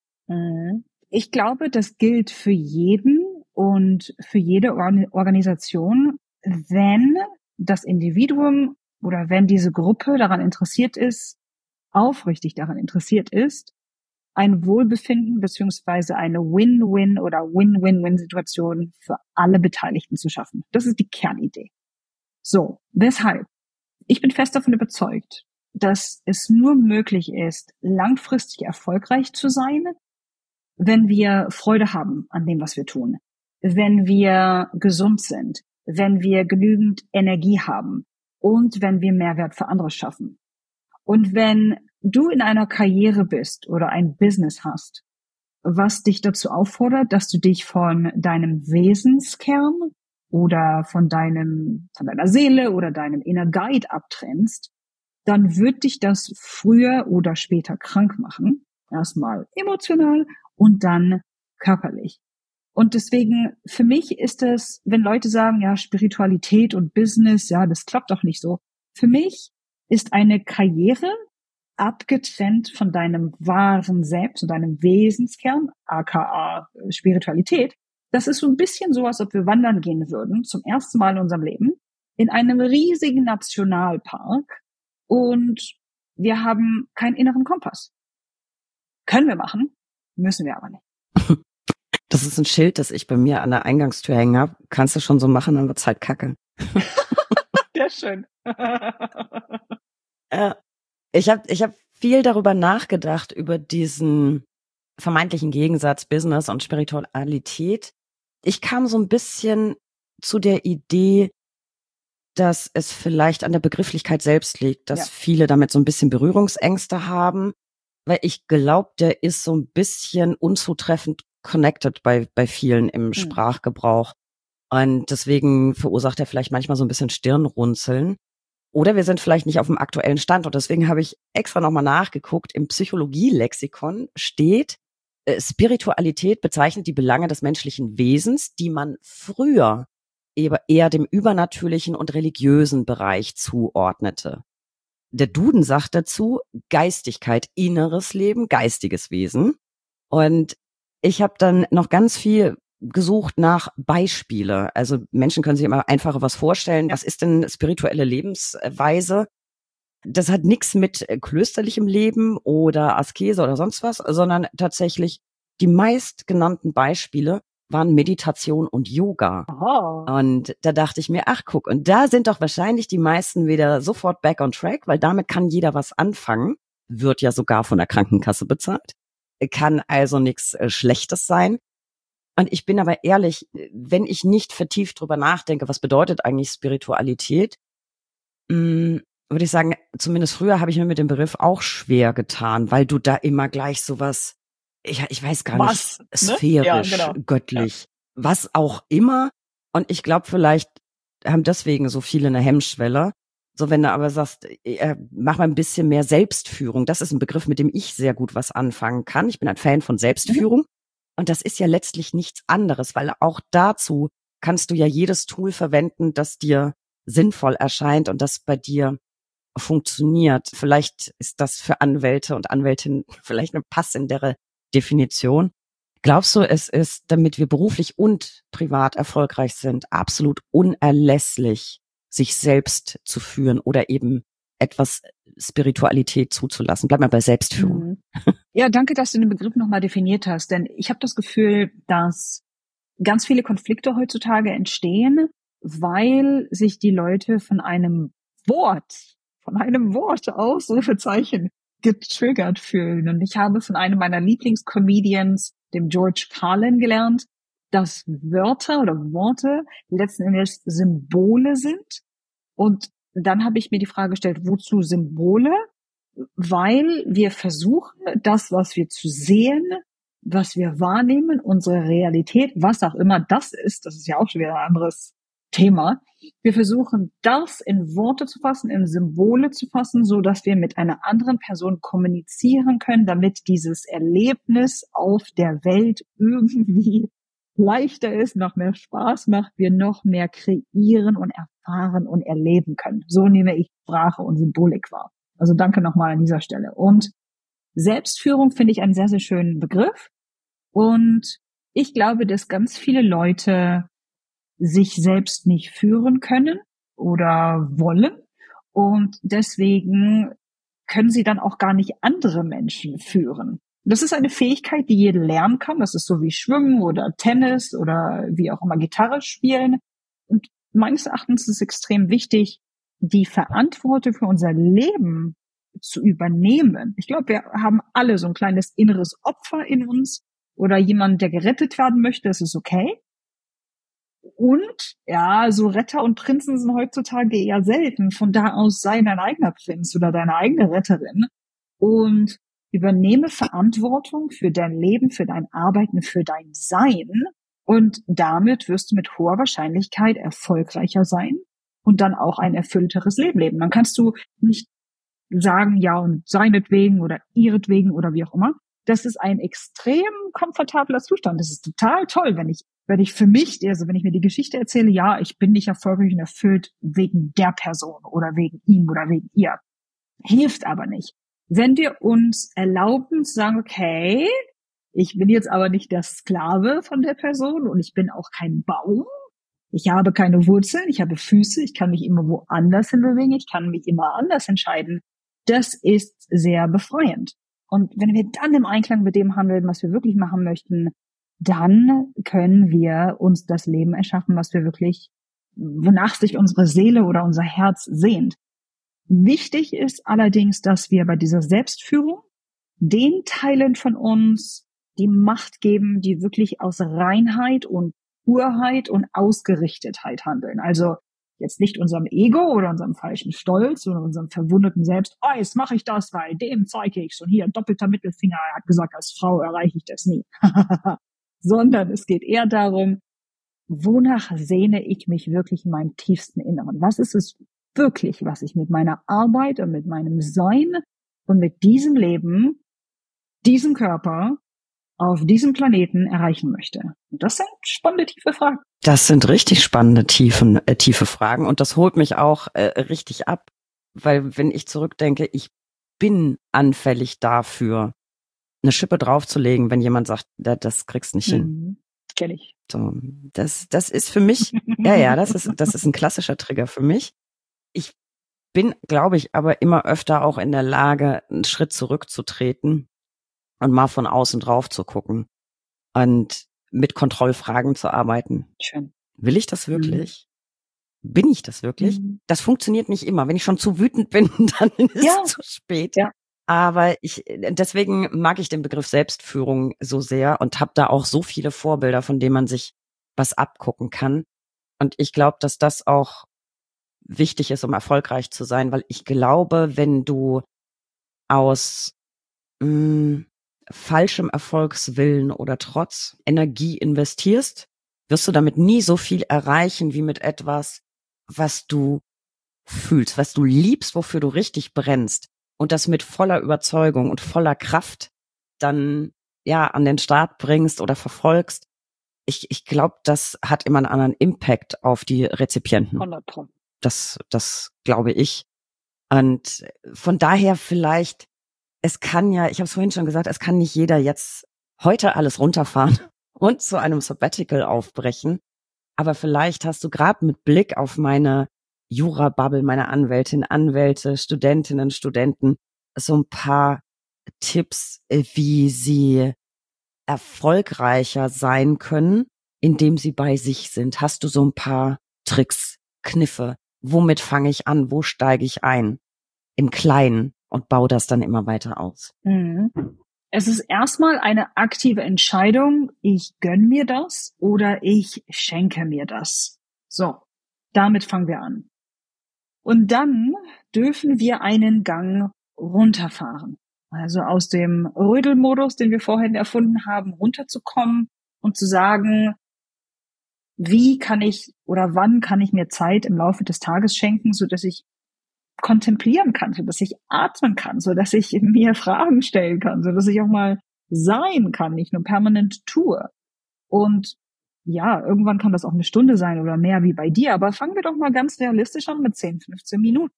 Ich glaube, das gilt für jeden und für jede Organisation, wenn das Individuum oder wenn diese Gruppe daran interessiert ist, aufrichtig daran interessiert ist, ein Wohlbefinden beziehungsweise eine Win-Win oder Win-Win-Win-Situation für alle Beteiligten zu schaffen. Das ist die Kernidee. So, weshalb? Ich bin fest davon überzeugt, dass es nur möglich ist, langfristig erfolgreich zu sein, wenn wir Freude haben an dem, was wir tun, wenn wir gesund sind, wenn wir genügend Energie haben und wenn wir Mehrwert für andere schaffen. Und wenn du in einer Karriere bist oder ein Business hast, was dich dazu auffordert, dass du dich von deinem Wesenskern oder von deiner Seele oder deinem Inner Guide abtrennst, dann wird dich das früher oder später krank machen. Erstmal emotional und dann körperlich. Und deswegen, für mich ist es, wenn Leute sagen, ja, Spiritualität und Business, ja, das klappt doch nicht so. Für mich ist eine Karriere abgetrennt von deinem wahren Selbst und deinem Wesenskern, aka Spiritualität. Das ist so ein bisschen so, als ob wir wandern gehen würden, zum ersten Mal in unserem Leben, in einem riesigen Nationalpark und wir haben keinen inneren Kompass. Können wir machen, müssen wir aber nicht. Das ist ein Schild, das ich bei mir an der Eingangstür hängen habe. Kannst du schon so machen, dann wird's halt kacke. Sehr schön. Ich hab viel darüber nachgedacht, über diesen vermeintlichen Gegensatz Business und Spiritualität. Ich kam so ein bisschen zu der Idee, dass es vielleicht an der Begrifflichkeit selbst liegt, dass viele damit so ein bisschen Berührungsängste haben, weil ich glaube, der ist so ein bisschen unzutreffend connected bei vielen im Sprachgebrauch. Und deswegen verursacht er vielleicht manchmal so ein bisschen Stirnrunzeln. Oder wir sind vielleicht nicht auf dem aktuellen Stand. Und deswegen habe ich extra nochmal nachgeguckt. Im Psychologie-Lexikon steht, Spiritualität bezeichnet die Belange des menschlichen Wesens, die man früher eher dem übernatürlichen und religiösen Bereich zuordnete. Der Duden sagt dazu Geistigkeit, inneres Leben, geistiges Wesen. Und ich habe dann noch ganz viel gesucht nach Beispiele. Also Menschen können sich immer einfacher was vorstellen. Was ist denn spirituelle Lebensweise? Das hat nichts mit klösterlichem Leben oder Askese oder sonst was, sondern tatsächlich die meistgenannten Beispiele waren Meditation und Yoga. Oh. Und da dachte ich mir, ach guck, und da sind doch wahrscheinlich die meisten wieder sofort back on track, weil damit kann jeder was anfangen, wird ja sogar von der Krankenkasse bezahlt, kann also nichts Schlechtes sein. Und ich bin aber ehrlich, wenn ich nicht vertieft drüber nachdenke, was bedeutet eigentlich Spiritualität, würde ich sagen, zumindest früher habe ich mir mit dem Begriff auch schwer getan, weil du da immer gleich sowas, ich weiß gar nicht, sphärisch, Ja, genau. göttlich, was auch immer. Und ich glaube, vielleicht haben deswegen so viele eine Hemmschwelle. So, wenn du aber sagst, mach mal ein bisschen mehr Selbstführung. Das ist ein Begriff, mit dem ich sehr gut was anfangen kann. Ich bin ein Fan von Selbstführung. Und das ist ja letztlich nichts anderes, weil auch dazu kannst du ja jedes Tool verwenden, das dir sinnvoll erscheint und das bei dir funktioniert. Vielleicht ist das für Anwälte und Anwältinnen vielleicht eine passendere Definition. Glaubst du, es ist, damit wir beruflich und privat erfolgreich sind, absolut unerlässlich, sich selbst zu führen oder eben etwas Spiritualität zuzulassen. Bleib mal bei Selbstführung. Ja, danke, dass du den Begriff nochmal definiert hast, denn ich habe das Gefühl, dass ganz viele Konflikte heutzutage entstehen, weil sich die Leute von einem Wort, Ausrufezeichen, getriggert fühlen. Und ich habe von einem meiner Lieblingscomedians, dem George Carlin, gelernt, dass Wörter oder Worte letzten Endes Symbole sind. Und dann habe ich mir die Frage gestellt, wozu Symbole? Weil wir versuchen, das, was wir zu sehen, was wir wahrnehmen, unsere Realität, was auch immer das ist ja auch schon wieder ein anderes Thema. Wir versuchen, das in Worte zu fassen, in Symbole zu fassen, so dass wir mit einer anderen Person kommunizieren können, damit dieses Erlebnis auf der Welt irgendwie leichter ist, noch mehr Spaß macht, wir noch mehr kreieren und erfahren und erleben können. So nehme ich Sprache und Symbolik wahr. Also danke nochmal an dieser Stelle. Und Selbstführung finde ich einen sehr, sehr schönen Begriff. Und ich glaube, dass ganz viele Leute sich selbst nicht führen können oder wollen. Und deswegen können sie dann auch gar nicht andere Menschen führen. Das ist eine Fähigkeit, die jeder lernen kann. Das ist so wie Schwimmen oder Tennis oder wie auch immer Gitarre spielen. Und meines Erachtens ist es extrem wichtig, die Verantwortung für unser Leben zu übernehmen. Ich glaube, wir haben alle so ein kleines inneres Opfer in uns oder jemand, der gerettet werden möchte. Das ist okay. Und ja, so Retter und Prinzen sind heutzutage eher selten. Von da aus sei dein eigener Prinz oder deine eigene Retterin und übernehme Verantwortung für dein Leben, für dein Arbeiten, für dein Sein. Und damit wirst du mit hoher Wahrscheinlichkeit erfolgreicher sein und dann auch ein erfüllteres Leben leben. Dann kannst du nicht sagen, ja, und seinetwegen oder ihretwegen oder wie auch immer. Das ist ein extrem komfortabler Zustand. Das ist total toll, wenn ich für mich, also wenn ich mir die Geschichte erzähle, ja, ich bin nicht erfolgreich und erfüllt wegen der Person oder wegen ihm oder wegen ihr. Hilft aber nicht. Wenn wir uns erlauben zu sagen, okay, ich bin jetzt aber nicht der Sklave von der Person und ich bin auch kein Baum. Ich habe keine Wurzeln, ich habe Füße, ich kann mich immer woanders hinbewegen, ich kann mich immer anders entscheiden. Das ist sehr befreiend. Und wenn wir dann im Einklang mit dem handeln, was wir wirklich machen möchten, dann können wir uns das Leben erschaffen, was wir wirklich, wonach sich unsere Seele oder unser Herz sehnt. Wichtig ist allerdings, dass wir bei dieser Selbstführung den Teilen von uns die Macht geben, die wirklich aus Reinheit und Purheit und Ausgerichtetheit handeln. Also jetzt nicht unserem Ego oder unserem falschen Stolz oder unserem verwundeten Selbst, oh, jetzt mache ich das, weil dem zeige ich's und hier doppelter Mittelfinger, er hat gesagt, als Frau erreiche ich das nie. Sondern es geht eher darum, wonach sehne ich mich wirklich in meinem tiefsten Inneren? Was ist es wirklich, was ich mit meiner Arbeit und mit meinem Sein und mit diesem Leben, diesem Körper auf diesem Planeten erreichen möchte? Und das sind spannende, tiefe Fragen. Das sind richtig spannende, tiefe Fragen und das holt mich auch richtig ab, weil wenn ich zurückdenke, ich bin anfällig dafür, eine Schippe draufzulegen, wenn jemand sagt, das kriegst nicht hin. Kenn ich. So, das ist für mich, ja, das ist ein klassischer Trigger für mich. Ich bin, glaube ich, aber immer öfter auch in der Lage, einen Schritt zurückzutreten und mal von außen drauf zu gucken und mit Kontrollfragen zu arbeiten. Schön. Will ich das wirklich? Bin ich das wirklich? Das funktioniert nicht immer. Wenn ich schon zu wütend bin, dann ist es zu spät. Ja. Aber deswegen mag ich den Begriff Selbstführung so sehr und habe da auch so viele Vorbilder, von denen man sich was abgucken kann. Und ich glaube, dass das auch wichtig ist, um erfolgreich zu sein, weil ich glaube, wenn du aus falschem Erfolgswillen oder Trotz Energie investierst, wirst du damit nie so viel erreichen wie mit etwas, was du fühlst, was du liebst, wofür du richtig brennst und das mit voller Überzeugung und voller Kraft dann ja an den Start bringst oder verfolgst. Ich glaube, das hat immer einen anderen Impact auf die Rezipienten. 100%. Das glaube ich. Und von daher vielleicht, es kann ja, ich habe es vorhin schon gesagt, es kann nicht jeder jetzt heute alles runterfahren und zu einem Sabbatical aufbrechen. Aber vielleicht hast du gerade mit Blick auf meine Jura-Bubble, meine Anwältin, Anwälte, Studentinnen, Studenten, so ein paar Tipps, wie sie erfolgreicher sein können, indem sie bei sich sind. Hast du so ein paar Tricks, Kniffe? Womit fange ich an? Wo steige ich ein? Im Kleinen und baue das dann immer weiter aus. Es ist erstmal eine aktive Entscheidung, ich gönn mir das oder ich schenke mir das. So, damit fangen wir an. Und dann dürfen wir einen Gang runterfahren. Also aus dem Rödelmodus, den wir vorhin erfunden haben, runterzukommen und zu sagen, wie kann ich oder wann kann ich mir Zeit im Laufe des Tages schenken, so dass ich kontemplieren kann, so dass ich atmen kann, so dass ich mir Fragen stellen kann, so dass ich auch mal sein kann, nicht nur permanent tue. Und ja, irgendwann kann das auch eine Stunde sein oder mehr wie bei dir, aber fangen wir doch mal ganz realistisch an mit 10, 15 Minuten,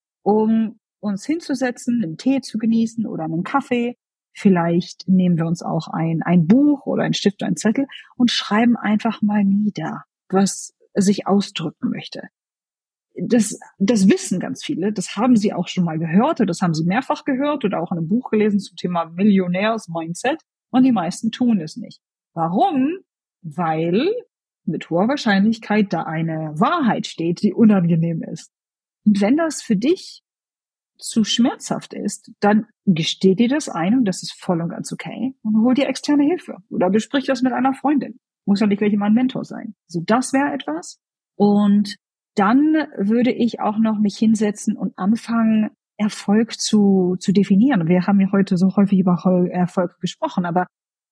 um uns hinzusetzen, einen Tee zu genießen oder einen Kaffee. Vielleicht nehmen wir uns auch ein Buch oder ein Stift oder einen Zettel und schreiben einfach mal nieder, was sich ausdrücken möchte. Das wissen ganz viele, das haben sie auch schon mal gehört oder das haben sie mehrfach gehört oder auch in einem Buch gelesen zum Thema Millionärs-Mindset und die meisten tun es nicht. Warum? Weil mit hoher Wahrscheinlichkeit da eine Wahrheit steht, die unangenehm ist. Und wenn das für dich zu schmerzhaft ist, dann gesteh dir das ein und das ist voll und ganz okay und hol dir externe Hilfe oder besprich das mit einer Freundin. Muss ja nicht gleich immer ein Mentor sein. So, das wäre etwas. Und dann würde ich auch noch mich hinsetzen und anfangen, Erfolg zu definieren. Wir haben ja heute so häufig über Erfolg gesprochen, aber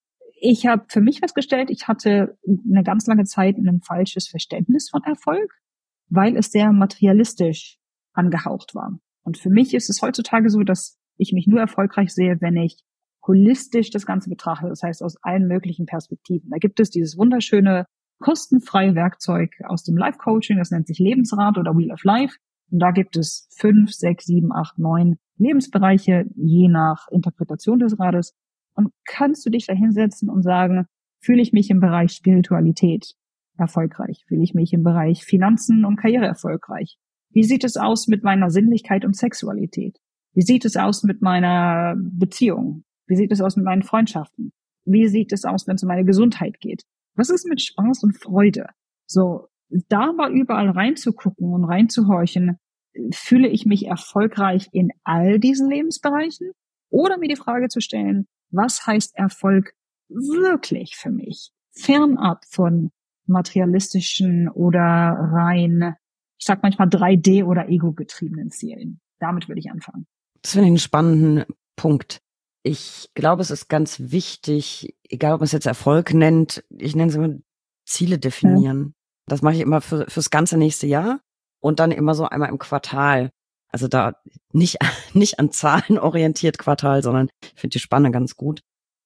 ich habe für mich festgestellt, ich hatte eine ganz lange Zeit ein falsches Verständnis von Erfolg, weil es sehr materialistisch angehaucht war. Und für mich ist es heutzutage so, dass ich mich nur erfolgreich sehe, wenn ich holistisch das Ganze betrachte, das heißt aus allen möglichen Perspektiven. Da gibt es dieses wunderschöne kostenfreie Werkzeug aus dem Life-Coaching, das nennt sich Lebensrad oder Wheel of Life. Und da gibt es 5, 6, 7, 8, 9 Lebensbereiche, je nach Interpretation des Rades. Und kannst du dich da hinsetzen und sagen, fühle ich mich im Bereich Spiritualität erfolgreich? Fühle ich mich im Bereich Finanzen und Karriere erfolgreich? Wie sieht es aus mit meiner Sinnlichkeit und Sexualität? Wie sieht es aus mit meiner Beziehung? Wie sieht es aus mit meinen Freundschaften? Wie sieht es aus, wenn es um meine Gesundheit geht? Was ist mit Spaß und Freude? So, da mal überall reinzugucken und reinzuhorchen, fühle ich mich erfolgreich in all diesen Lebensbereichen? Oder mir die Frage zu stellen, was heißt Erfolg wirklich für mich? Fernab von materialistischen oder rein, ich sag manchmal 3D- oder ego-getriebenen Zielen. Damit würde ich anfangen. Das finde ich einen spannenden Punkt. Ich glaube, es ist ganz wichtig, egal ob man es jetzt Erfolg nennt, ich nenne es immer Ziele definieren. Ja. Das mache ich immer fürs ganze nächste Jahr und dann immer so einmal im Quartal. Also da nicht an Zahlen orientiert Quartal, sondern ich finde die Spanne ganz gut.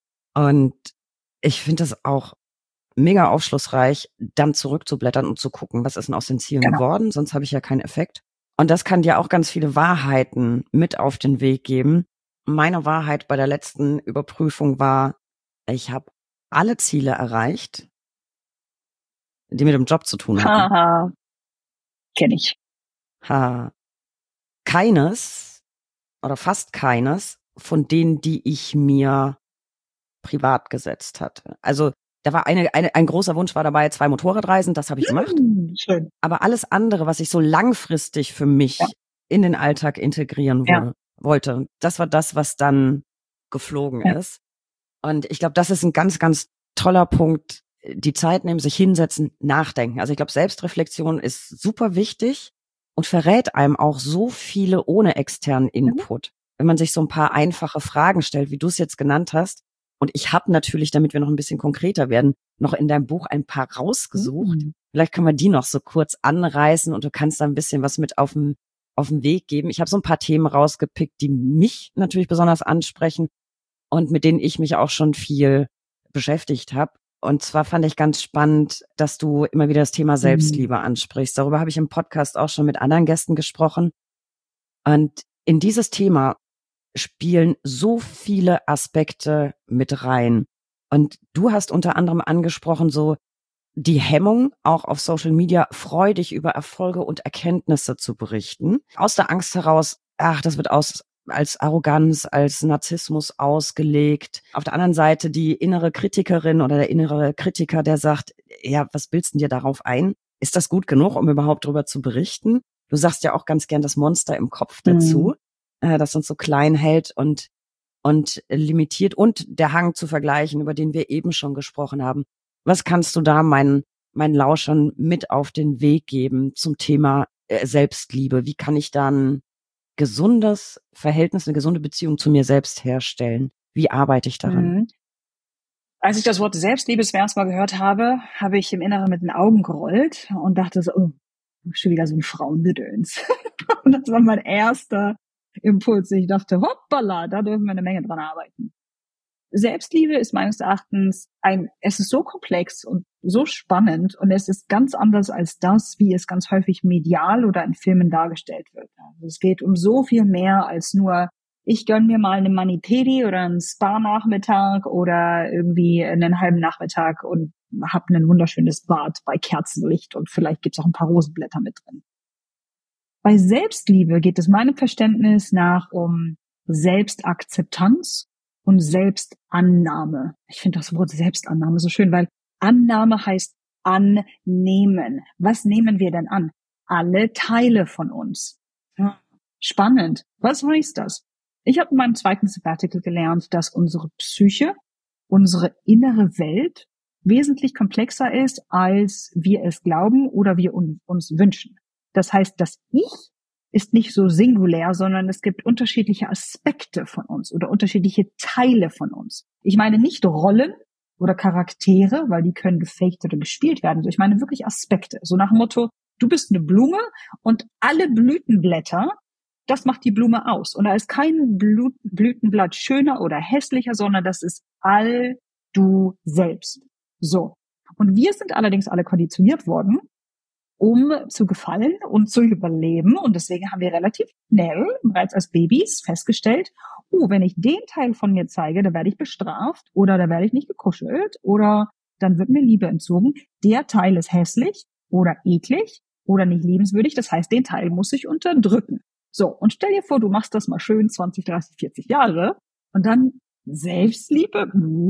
Und ich finde das auch mega aufschlussreich, dann zurückzublättern und zu gucken, was ist denn aus den Zielen geworden, sonst habe ich ja keinen Effekt. Und das kann dir auch ganz viele Wahrheiten mit auf den Weg geben. Meine Wahrheit bei der letzten Überprüfung war, ich habe alle Ziele erreicht, die mit dem Job zu tun haben. Haha, kenne ich. Keines oder fast keines von denen, die ich mir privat gesetzt hatte. Also da war ein großer Wunsch war dabei, 2 Motorradreisen, das habe ich gemacht. Schön. Aber alles andere, was ich so langfristig für mich in den Alltag integrieren wollte, das war das, was dann geflogen ist. Und ich glaube, das ist ein ganz, ganz toller Punkt. Die Zeit nehmen, sich hinsetzen, nachdenken. Also ich glaube, Selbstreflexion ist super wichtig und verrät einem auch so viele ohne externen Input. Wenn man sich so ein paar einfache Fragen stellt, wie du es jetzt genannt hast. Und ich habe natürlich, damit wir noch ein bisschen konkreter werden, noch in deinem Buch ein paar rausgesucht. Vielleicht können wir die noch so kurz anreißen und du kannst da ein bisschen was mit auf den Weg geben. Ich habe so ein paar Themen rausgepickt, die mich natürlich besonders ansprechen und mit denen ich mich auch schon viel beschäftigt habe. Und zwar fand ich ganz spannend, dass du immer wieder das Thema Selbstliebe ansprichst. Darüber habe ich im Podcast auch schon mit anderen Gästen gesprochen. Und in dieses Thema spielen so viele Aspekte mit rein. Und du hast unter anderem angesprochen, so die Hemmung, auch auf Social Media freudig über Erfolge und Erkenntnisse zu berichten. Aus der Angst heraus, das wird als Arroganz, als Narzissmus ausgelegt. Auf der anderen Seite die innere Kritikerin oder der innere Kritiker, der sagt, ja, was bildest du dir darauf ein? Ist das gut genug, um überhaupt darüber zu berichten? Du sagst ja auch ganz gern das Monster im Kopf dazu, das uns so klein hält und limitiert, und der Hang zu vergleichen, über den wir eben schon gesprochen haben. Was kannst du da meinen Lauschern mit auf den Weg geben zum Thema Selbstliebe? Wie kann ich da ein gesundes Verhältnis, eine gesunde Beziehung zu mir selbst herstellen? Wie arbeite ich daran? Als ich das Wort Selbstliebe das erste Mal gehört habe, habe ich im Inneren mit den Augen gerollt und dachte so, schon wieder so ein Frauengedöns. Und das war mein erster Impuls. Ich dachte, hoppala, da dürfen wir eine Menge dran arbeiten. Selbstliebe ist meines Erachtens es ist so komplex und so spannend, und es ist ganz anders als das, wie es ganz häufig medial oder in Filmen dargestellt wird. Also es geht um so viel mehr als nur, ich gönn mir mal eine Mani-Pedi oder einen Spa-Nachmittag oder irgendwie einen halben Nachmittag und hab ein wunderschönes Bad bei Kerzenlicht und vielleicht gibt's auch ein paar Rosenblätter mit drin. Bei Selbstliebe geht es meinem Verständnis nach um Selbstakzeptanz und Selbstannahme. Ich finde das Wort Selbstannahme so schön, weil Annahme heißt annehmen. Was nehmen wir denn an? Alle Teile von uns. Spannend. Was heißt das? Ich habe in meinem zweiten Sabbatical gelernt, dass unsere Psyche, unsere innere Welt wesentlich komplexer ist, als wir es glauben oder wir uns wünschen. Das heißt, das Ich ist nicht so singulär, sondern es gibt unterschiedliche Aspekte von uns oder unterschiedliche Teile von uns. Ich meine nicht Rollen oder Charaktere, weil die können gefaked oder gespielt werden. Ich meine wirklich Aspekte. So nach dem Motto, du bist eine Blume und alle Blütenblätter, das macht die Blume aus. Und da ist kein Blütenblatt schöner oder hässlicher, sondern das ist all du selbst. So. Und wir sind allerdings alle konditioniert worden, um zu gefallen und zu überleben. Und deswegen haben wir relativ schnell, bereits als Babys, festgestellt, wenn ich den Teil von mir zeige, da werde ich bestraft oder da werde ich nicht gekuschelt oder dann wird mir Liebe entzogen. Der Teil ist hässlich oder eklig oder nicht liebenswürdig. Das heißt, den Teil muss ich unterdrücken. So, und stell dir vor, du machst das mal schön 20, 30, 40 Jahre und dann Selbstliebe.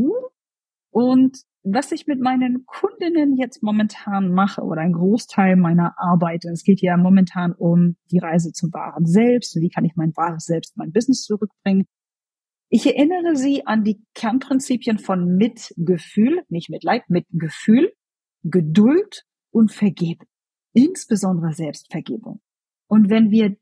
Und was ich mit meinen Kundinnen jetzt momentan mache oder ein Großteil meiner Arbeit, es geht ja momentan um die Reise zum wahren Selbst. Wie kann ich mein wahres Selbst, mein Business zurückbringen? Ich erinnere sie an die Kernprinzipien von Mitgefühl, nicht Mitleid, Mitgefühl, Geduld und Vergebung. Insbesondere Selbstvergebung. Und wenn wir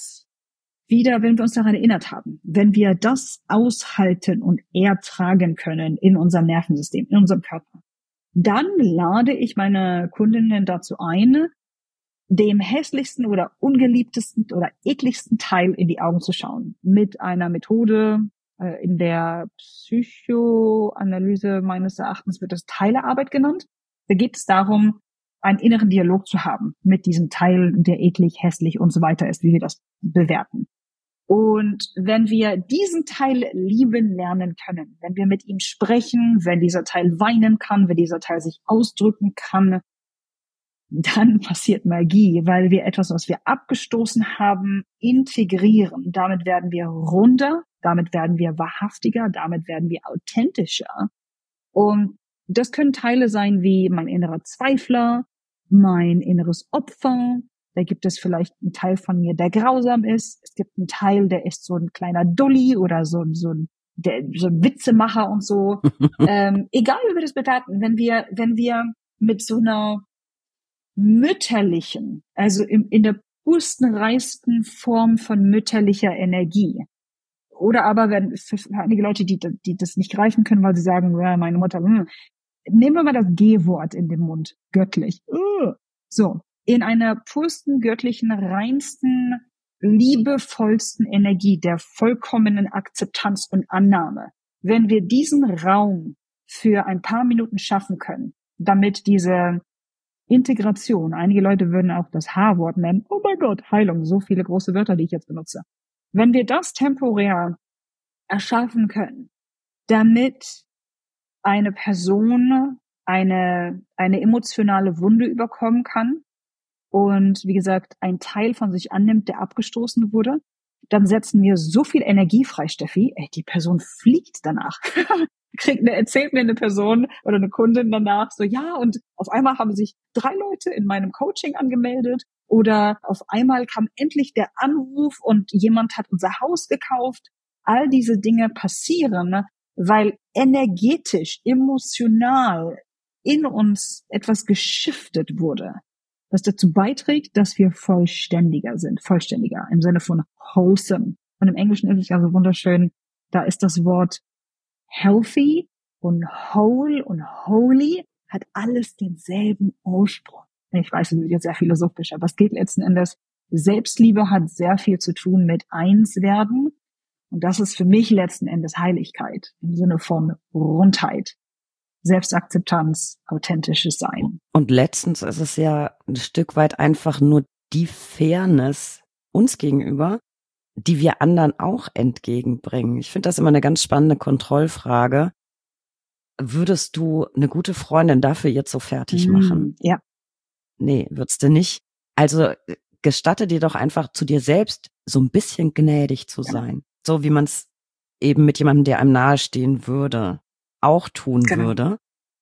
uns daran erinnert haben, wenn wir das aushalten und ertragen können in unserem Nervensystem, in unserem Körper, dann lade ich meine Kundinnen dazu ein, dem hässlichsten oder ungeliebtesten oder ekligsten Teil in die Augen zu schauen. Mit einer Methode, in der Psychoanalyse meines Erachtens wird das Teilearbeit genannt. Da geht es darum, einen inneren Dialog zu haben mit diesem Teil, der eklig, hässlich und so weiter ist, wie wir das bewerten. Und wenn wir diesen Teil lieben lernen können, wenn wir mit ihm sprechen, wenn dieser Teil weinen kann, wenn dieser Teil sich ausdrücken kann, dann passiert Magie, weil wir etwas, was wir abgestoßen haben, integrieren. Damit werden wir runder, damit werden wir wahrhaftiger, damit werden wir authentischer. Und das können Teile sein wie mein innerer Zweifler, mein inneres Opfer. Da gibt es vielleicht einen Teil von mir, der grausam ist. Es gibt einen Teil, der ist so ein kleiner Dulli oder so ein Witzemacher und so. Egal, wie wir das bewerten, wenn wir mit so einer mütterlichen, also in der pursten, reinsten Form von mütterlicher Energie. Oder aber für einige Leute, die das nicht greifen können, weil sie sagen, ja, meine Mutter, nehmen wir mal das G-Wort in den Mund, göttlich. So, in einer pursten, göttlichen, reinsten, liebevollsten Energie der vollkommenen Akzeptanz und Annahme. Wenn wir diesen Raum für ein paar Minuten schaffen können, damit diese Integration, einige Leute würden auch das H-Wort nennen, oh mein Gott, Heilung, so viele große Wörter, die ich jetzt benutze. Wenn wir das temporär erschaffen können, damit eine Person eine emotionale Wunde überkommen kann und wie gesagt, ein Teil von sich annimmt, der abgestoßen wurde, dann setzen wir so viel Energie frei, Steffi, die Person fliegt danach. Erzählt mir eine Person oder eine Kundin danach so, ja, und auf einmal haben sich 3 Leute in meinem Coaching angemeldet oder auf einmal kam endlich der Anruf und jemand hat unser Haus gekauft. All diese Dinge passieren, ne, weil energetisch, emotional in uns etwas geschiftet wurde, was dazu beiträgt, dass wir vollständiger sind, vollständiger im Sinne von wholesome. Und im Englischen ist es ja so wunderschön, da ist das Wort healthy und whole und holy hat alles denselben Ursprung. Ich weiß, es wird jetzt sehr philosophisch, aber es geht letzten Endes, Selbstliebe hat sehr viel zu tun mit Einswerden. Und das ist für mich letzten Endes Heiligkeit im Sinne von Rundheit, Selbstakzeptanz, authentisches Sein. Und letztens ist es ja ein Stück weit einfach nur die Fairness uns gegenüber, die wir anderen auch entgegenbringen. Ich finde das immer eine ganz spannende Kontrollfrage. Würdest du eine gute Freundin dafür jetzt so fertig machen? Ja. Nee, würdest du nicht. Also gestatte dir doch einfach zu dir selbst so ein bisschen gnädig zu sein. So wie man es eben mit jemandem, der einem nahestehen würde, auch tun würde.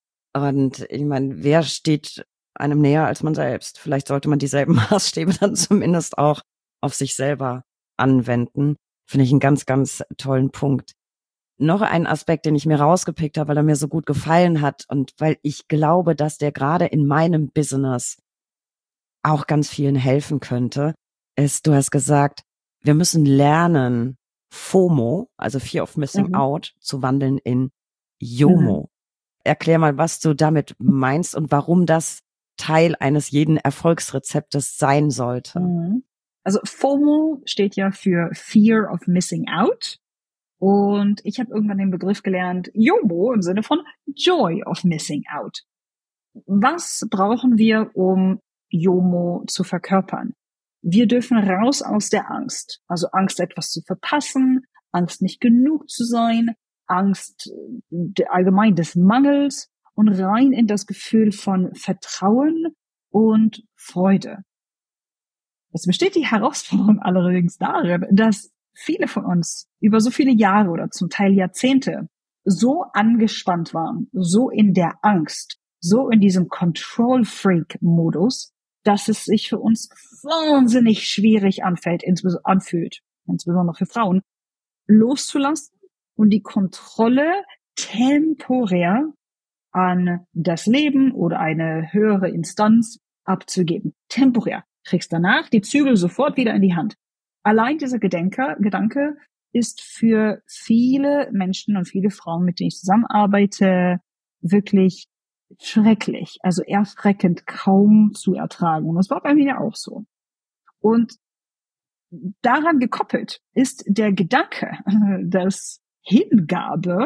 Und ich meine, wer steht einem näher als man selbst? Vielleicht sollte man dieselben Maßstäbe dann zumindest auch auf sich selber anwenden. Finde ich einen ganz, ganz tollen Punkt. Noch ein Aspekt, den ich mir rausgepickt habe, weil er mir so gut gefallen hat und weil ich glaube, dass der gerade in meinem Business auch ganz vielen helfen könnte, ist, du hast gesagt, wir müssen lernen, FOMO, also Fear of Missing Out, zu wandeln in JOMO. Erklär mal, was du damit meinst und warum das Teil eines jeden Erfolgsrezeptes sein sollte. Also FOMO steht ja für Fear of Missing Out. Und ich habe irgendwann den Begriff gelernt, JOMO im Sinne von Joy of Missing Out. Was brauchen wir, um JOMO zu verkörpern? Wir dürfen raus aus der Angst. Also Angst, etwas zu verpassen, Angst, nicht genug zu sein, Angst allgemein des Mangels und rein in das Gefühl von Vertrauen und Freude. Es besteht die Herausforderung allerdings darin, dass viele von uns über so viele Jahre oder zum Teil Jahrzehnte so angespannt waren, so in der Angst, so in diesem Control-Freak-Modus, dass es sich für uns wahnsinnig schwierig anfühlt, insbesondere für Frauen, loszulassen und die Kontrolle temporär an das Leben oder eine höhere Instanz abzugeben. Temporär. Kriegst danach die Zügel sofort wieder in die Hand. Allein dieser Gedanke ist für viele Menschen und viele Frauen, mit denen ich zusammenarbeite, wirklich schrecklich, also erschreckend kaum zu ertragen. Und das war bei mir auch so. Und daran gekoppelt ist der Gedanke, dass Hingabe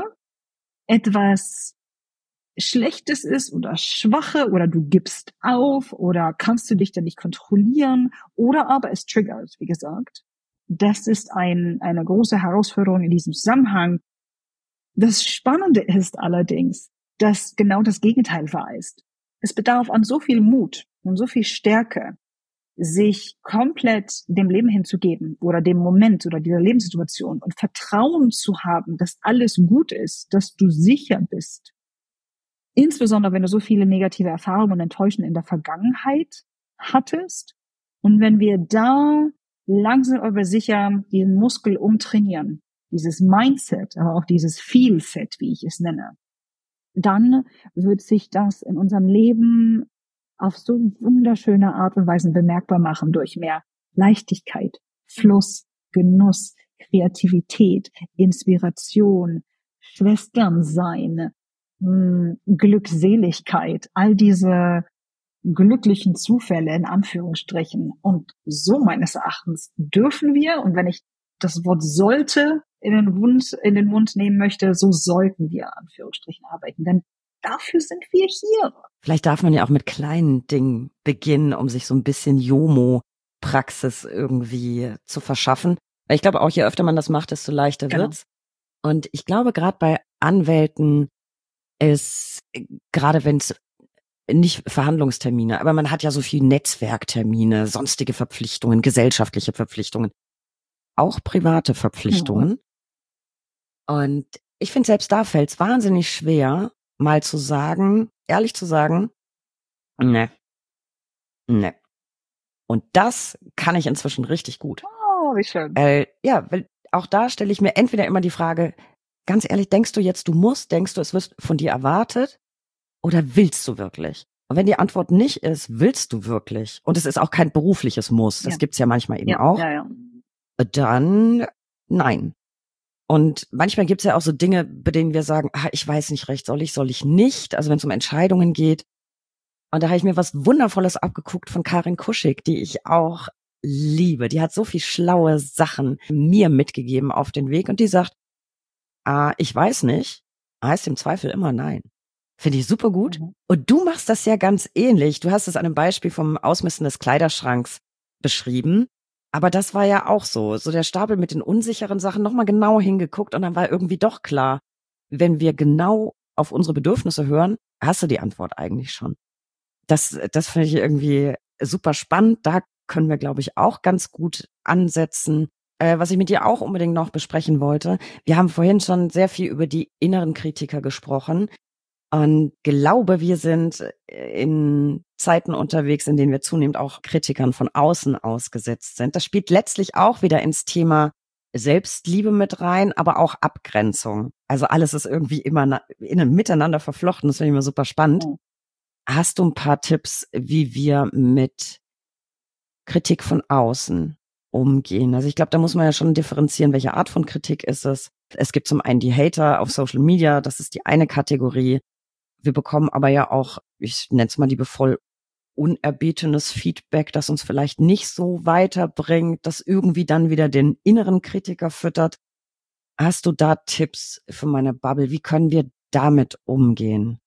etwas Schlechtes ist oder Schwache oder du gibst auf oder kannst du dich dann nicht kontrollieren oder aber es triggert, wie gesagt. Das ist eine große Herausforderung in diesem Zusammenhang. Das Spannende ist allerdings, dass genau das Gegenteil wahr ist. Es bedarf an so viel Mut und so viel Stärke, sich komplett dem Leben hinzugeben oder dem Moment oder dieser Lebenssituation und Vertrauen zu haben, dass alles gut ist, dass du sicher bist. Insbesondere, wenn du so viele negative Erfahrungen und Enttäuschungen in der Vergangenheit hattest. Und wenn wir da langsam aber sicher diesen Muskel umtrainieren, dieses Mindset, aber auch dieses Feel-Set, wie ich es nenne, dann wird sich das in unserem Leben auf so wunderschöne Art und Weise bemerkbar machen durch mehr Leichtigkeit, Fluss, Genuss, Kreativität, Inspiration, Schwesternsein, Glückseligkeit, all diese glücklichen Zufälle in Anführungsstrichen. Und so meines Erachtens dürfen wir, und wenn ich das Wort sollte in den Mund nehmen möchte, so sollten wir Anführungsstrichen arbeiten. Denn dafür sind wir hier. Vielleicht darf man ja auch mit kleinen Dingen beginnen, um sich so ein bisschen JOMO-Praxis irgendwie zu verschaffen. Weil ich glaube auch, je öfter man das macht, desto leichter wird's. Und ich glaube, gerade bei Anwälten ist, gerade wenn es nicht Verhandlungstermine, aber man hat ja so viel Netzwerktermine, sonstige Verpflichtungen, gesellschaftliche Verpflichtungen, auch private Verpflichtungen. Und ich finde, selbst da fällt es wahnsinnig schwer, mal zu sagen, ehrlich zu sagen, ne. Und das kann ich inzwischen richtig gut. Oh, wie schön. Weil auch da stelle ich mir entweder immer die Frage, ganz ehrlich, denkst du jetzt, du musst, denkst du, es wird von dir erwartet oder willst du wirklich? Und wenn die Antwort nicht ist, willst du wirklich? Und es ist auch kein berufliches Muss, das gibt's ja manchmal eben auch. Ja. Dann nein. Und manchmal gibt's ja auch so Dinge, bei denen wir sagen, ich weiß nicht recht, soll ich nicht? Also wenn es um Entscheidungen geht. Und da habe ich mir was Wundervolles abgeguckt von Karin Kuschig, die ich auch liebe. Die hat so viel schlaue Sachen mir mitgegeben auf den Weg und die sagt, ich weiß nicht, heißt im Zweifel immer nein. Finde ich super gut. Und du machst das ja ganz ähnlich. Du hast es an einem Beispiel vom Ausmisten des Kleiderschranks beschrieben. Aber das war ja auch so der Stapel mit den unsicheren Sachen, nochmal genau hingeguckt und dann war irgendwie doch klar, wenn wir genau auf unsere Bedürfnisse hören, hast du die Antwort eigentlich schon. Das finde ich irgendwie super spannend. Da können wir, glaube ich, auch ganz gut ansetzen. Was ich mit dir auch unbedingt noch besprechen wollte, wir haben vorhin schon sehr viel über die inneren Kritiker gesprochen und glaube, wir sind in Zeiten unterwegs, in denen wir zunehmend auch Kritikern von außen ausgesetzt sind. Das spielt letztlich auch wieder ins Thema Selbstliebe mit rein, aber auch Abgrenzung. Also alles ist irgendwie immer miteinander verflochten. Das finde ich immer super spannend. Hast du ein paar Tipps, wie wir mit Kritik von außen umgehen? Also ich glaube, da muss man ja schon differenzieren, welche Art von Kritik ist es. Es gibt zum einen die Hater auf Social Media, das ist die eine Kategorie. Wir bekommen aber ja auch, ich nenne es mal liebevoll, unerbietenes Feedback, das uns vielleicht nicht so weiterbringt, das irgendwie dann wieder den inneren Kritiker füttert. Hast du da Tipps für meine Bubble? Wie können wir damit umgehen?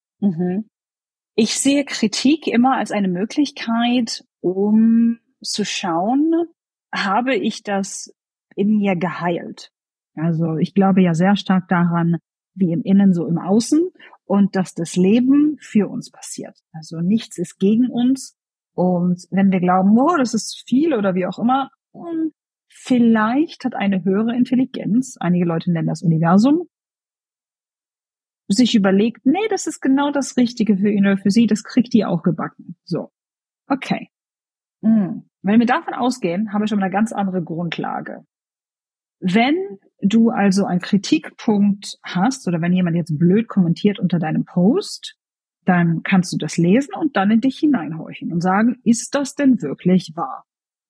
Ich sehe Kritik immer als eine Möglichkeit, um zu schauen, habe ich das in mir geheilt? Also ich glaube ja sehr stark daran, wie im Innen, so im Außen, und dass das Leben für uns passiert. Also nichts ist gegen uns. Und wenn wir glauben, das ist viel oder wie auch immer, vielleicht hat eine höhere Intelligenz, einige Leute nennen das Universum, sich überlegt, nee, das ist genau das Richtige für ihn oder für sie, das kriegt die auch gebacken. So, okay. Wenn wir davon ausgehen, haben wir schon mal eine ganz andere Grundlage. Wenn du also einen Kritikpunkt hast oder wenn jemand jetzt blöd kommentiert unter deinem Post, dann kannst du das lesen und dann in dich hineinhorchen und sagen, ist das denn wirklich wahr?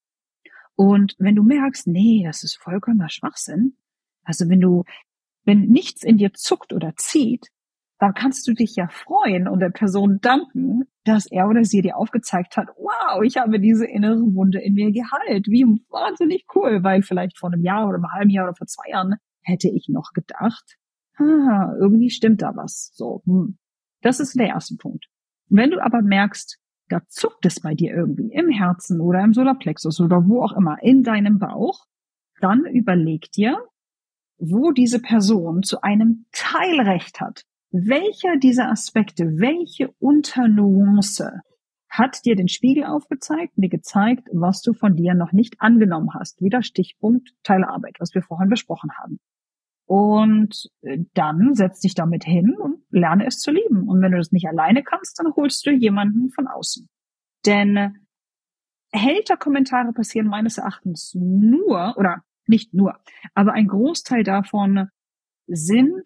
Und wenn du merkst, nee, das ist vollkommener Schwachsinn, also wenn nichts in dir zuckt oder zieht, dann kannst du dich ja freuen und der Person danken, dass er oder sie dir aufgezeigt hat, wow, ich habe diese innere Wunde in mir geheilt. Wie wahnsinnig cool, weil vielleicht vor einem Jahr oder einem halben Jahr oder vor 2 Jahren hätte ich noch gedacht, irgendwie stimmt da was. So, Das ist der erste Punkt. Wenn du aber merkst, da zuckt es bei dir irgendwie im Herzen oder im Solarplexus oder wo auch immer, in deinem Bauch, dann überleg dir, wo diese Person zu einem Teil recht hat. Welcher dieser Aspekte, welche Unternuance hat dir den Spiegel aufgezeigt und dir gezeigt, was du von dir noch nicht angenommen hast? Wieder Stichpunkt Teilarbeit, was wir vorhin besprochen haben. Und dann setz dich damit hin und lerne es zu lieben. Und wenn du das nicht alleine kannst, dann holst du jemanden von außen. Denn Hater-Kommentare passieren meines Erachtens nur, oder nicht nur, aber ein Großteil davon sind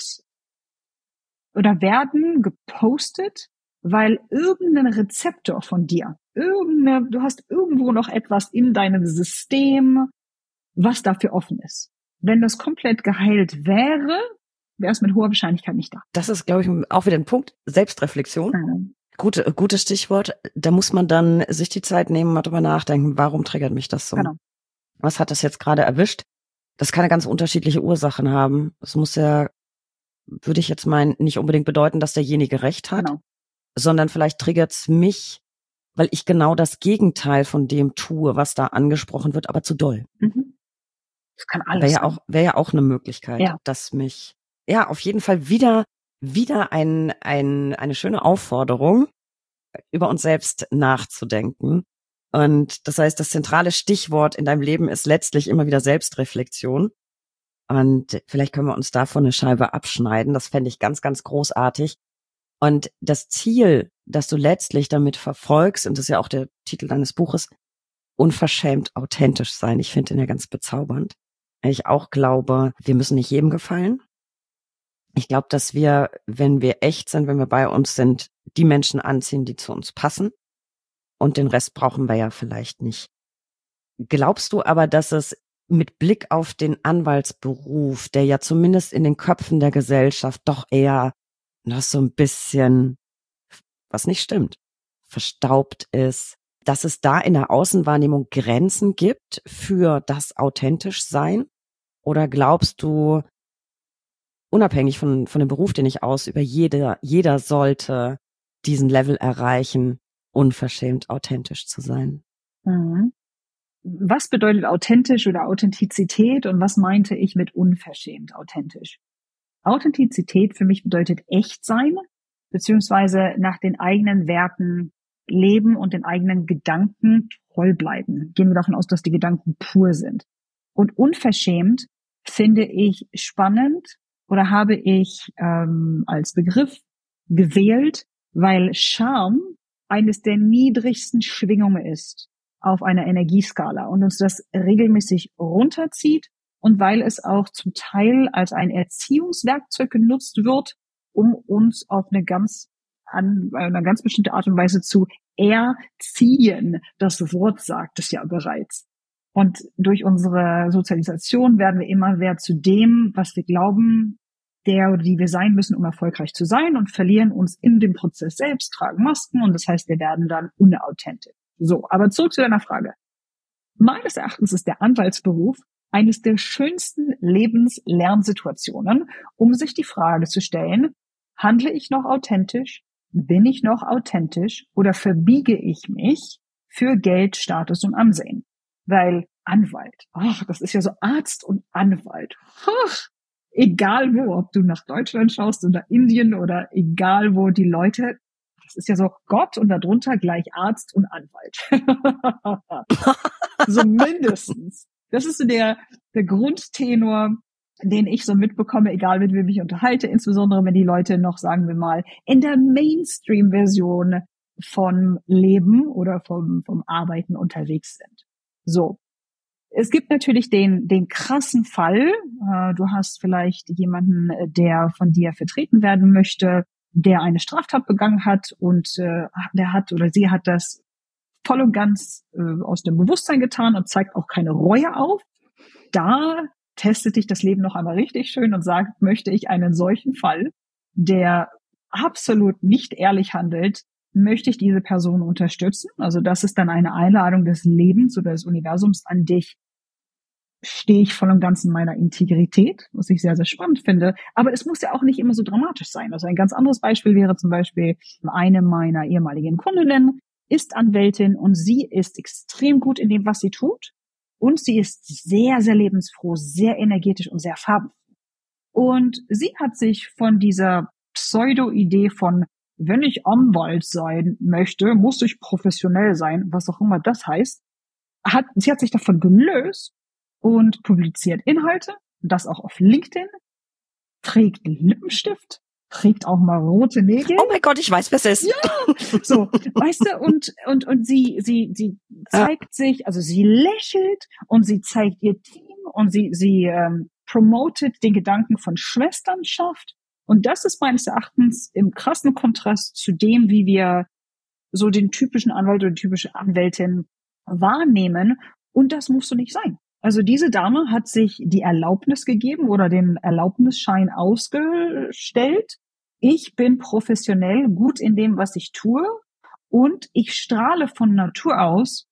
oder werden gepostet, weil irgendein Rezeptor von dir, du hast irgendwo noch etwas in deinem System, was dafür offen ist. Wenn das komplett geheilt wäre, wäre es mit hoher Wahrscheinlichkeit nicht da. Das ist, glaube ich, auch wieder ein Punkt, Selbstreflexion. Gutes Stichwort. Da muss man dann sich die Zeit nehmen, mal drüber nachdenken, warum triggert mich das so? Genau. Was hat das jetzt gerade erwischt? Das kann ja ganz unterschiedliche Ursachen haben. Das muss ja, würde ich jetzt meinen, nicht unbedingt bedeuten, dass derjenige recht hat, sondern vielleicht triggert's mich, weil ich genau das Gegenteil von dem tue, was da angesprochen wird, aber zu doll. Das kann alles Wäre ja auch eine Möglichkeit, dass mich auf jeden Fall wieder wieder eine schöne Aufforderung, über uns selbst nachzudenken. Und das heißt, das zentrale Stichwort in deinem Leben ist letztlich immer wieder Selbstreflexion. Und vielleicht können wir uns davon eine Scheibe abschneiden. Das fände ich ganz, ganz großartig. Und das Ziel, das du letztlich damit verfolgst, und das ist ja auch der Titel deines Buches, unverschämt authentisch sein. Ich finde den ja ganz bezaubernd. Ich auch glaube, wir müssen nicht jedem gefallen. Ich glaube, dass wir, wenn wir echt sind, wenn wir bei uns sind, die Menschen anziehen, die zu uns passen. Und den Rest brauchen wir ja vielleicht nicht. Glaubst du aber, dass es mit Blick auf den Anwaltsberuf, der ja zumindest in den Köpfen der Gesellschaft doch eher noch so ein bisschen, was nicht stimmt, verstaubt ist, dass es da in der Außenwahrnehmung Grenzen gibt für das authentisch sein? Oder glaubst du, unabhängig von dem Beruf, den ich ausübe, jeder sollte diesen Level erreichen, unverschämt authentisch zu sein? Mhm. Was bedeutet authentisch oder Authentizität und was meinte ich mit unverschämt authentisch? Authentizität für mich bedeutet echt sein, beziehungsweise nach den eigenen Werten leben und den eigenen Gedanken treu bleiben. Gehen wir davon aus, dass die Gedanken pur sind. Und unverschämt finde ich spannend oder habe ich als Begriff gewählt, weil Scham eines der niedrigsten Schwingungen ist auf einer Energieskala und uns das regelmäßig runterzieht und weil es auch zum Teil als ein Erziehungswerkzeug genutzt wird, um uns auf eine ganz bestimmte Art und Weise zu erziehen. Das Wort sagt es ja bereits. Und durch unsere Sozialisation werden wir immer mehr zu dem, was wir glauben, der oder die wir sein müssen, um erfolgreich zu sein und verlieren uns in dem Prozess selbst, tragen Masken und das heißt, wir werden dann unauthentisch. So, aber zurück zu deiner Frage. Meines Erachtens ist der Anwaltsberuf eines der schönsten Lebenslernsituationen, um sich die Frage zu stellen, handle ich noch authentisch? Bin ich noch authentisch? Oder verbiege ich mich für Geld, Status und Ansehen? Weil Anwalt, das ist ja so Arzt und Anwalt. Egal wo, ob du nach Deutschland schaust oder Indien oder egal wo, die Leute, das ist ja so Gott und darunter gleich Arzt und Anwalt. So mindestens. Das ist so der Grundtenor, den ich so mitbekomme, egal mit wem ich unterhalte, insbesondere wenn die Leute noch, sagen wir mal, in der Mainstream-Version von Leben oder vom Arbeiten unterwegs sind. So. Es gibt natürlich den krassen Fall. Du hast vielleicht jemanden, der von dir vertreten werden möchte, der eine Straftat begangen hat und der hat oder sie hat das voll und ganz aus dem Bewusstsein getan und zeigt auch keine Reue auf. Da testet dich das Leben noch einmal richtig schön und sagt, möchte ich einen solchen Fall, der absolut nicht ehrlich handelt, möchte ich diese Person unterstützen? Also das ist dann eine Einladung des Lebens oder des Universums an dich. Stehe ich voll und ganz in meiner Integrität, was ich sehr, sehr spannend finde. Aber es muss ja auch nicht immer so dramatisch sein. Also ein ganz anderes Beispiel wäre zum Beispiel eine meiner ehemaligen Kundinnen, ist Anwältin und sie ist extrem gut in dem, was sie tut. Und sie ist sehr, sehr lebensfroh, sehr energetisch und sehr farbenfroh. Und sie hat sich von dieser Pseudo-Idee von, wenn ich Anwalt sein möchte, muss ich professionell sein, was auch immer das heißt, sie hat sich davon gelöst und publiziert Inhalte, das auch auf LinkedIn, trägt Lippenstift, trägt auch mal rote Nägel. Oh mein Gott, ich weiß, was es ist. Ja, so, weißt du, und sie zeigt sich, also sie lächelt und sie zeigt ihr Team und sie promotet den Gedanken von Schwesternschaft. Und das ist meines Erachtens im krassen Kontrast zu dem, wie wir so den typischen Anwalt oder die typische Anwältin wahrnehmen. Und das muss so nicht sein. Also diese Dame hat sich die Erlaubnis gegeben oder den Erlaubnisschein ausgestellt. Ich bin professionell gut in dem, was ich tue und ich strahle von Natur aus.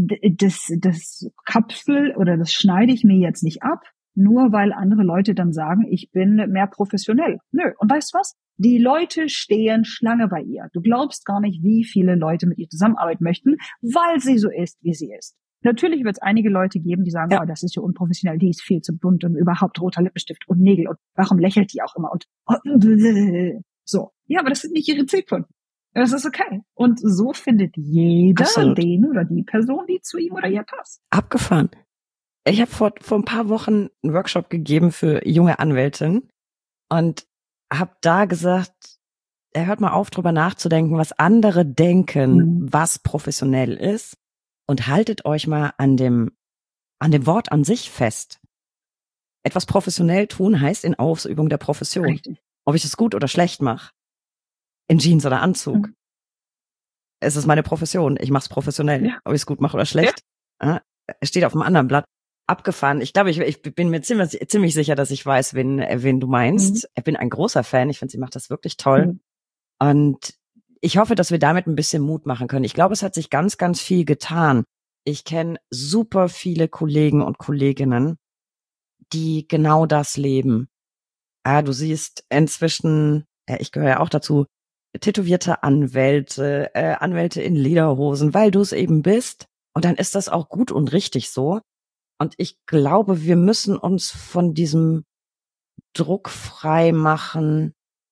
Das Kapsel oder das schneide ich mir jetzt nicht ab, nur weil andere Leute dann sagen, ich bin mehr professionell. Nö. Und weißt du was? Die Leute stehen Schlange bei ihr. Du glaubst gar nicht, wie viele Leute mit ihr zusammenarbeiten möchten, weil sie so ist, wie sie ist. Natürlich wird es einige Leute geben, die sagen, Ja. oh, das ist ja unprofessionell, die ist viel zu bunt und überhaupt roter Lippenstift und Nägel und warum lächelt die auch immer und so. Ja, aber das sind nicht ihre Zielkunden. Das ist okay. Und so findet jeder Absolut. den oder die Person, die zu ihm oder ihr passt. Abgefahren. Ich habe vor ein paar Wochen einen Workshop gegeben für junge Anwältinnen und habe da gesagt, hört mal auf, drüber nachzudenken, was andere denken, was professionell ist, und haltet euch mal an dem Wort an sich fest. Etwas professionell tun heißt in Ausübung der Profession. Richtig. Ob ich es gut oder schlecht mache, in Jeans oder Anzug. Es ist meine Profession, ich mache es professionell. Ja. Ob ich es gut mache oder schlecht, es steht auf einem anderen Blatt. Abgefahren. Ich glaube, ich bin mir ziemlich sicher, dass ich weiß, wen du meinst. Ich bin ein großer Fan. Ich finde, sie macht das wirklich toll. Und ich hoffe, dass wir damit ein bisschen Mut machen können. Ich glaube, es hat sich ganz, ganz viel getan. Ich kenne super viele Kollegen und Kolleginnen, die genau das leben. Du siehst inzwischen, ich gehöre ja auch dazu, tätowierte Anwälte, Anwälte in Lederhosen, weil du es eben bist. Und dann ist das auch gut und richtig so. Und ich glaube, wir müssen uns von diesem Druck frei machen,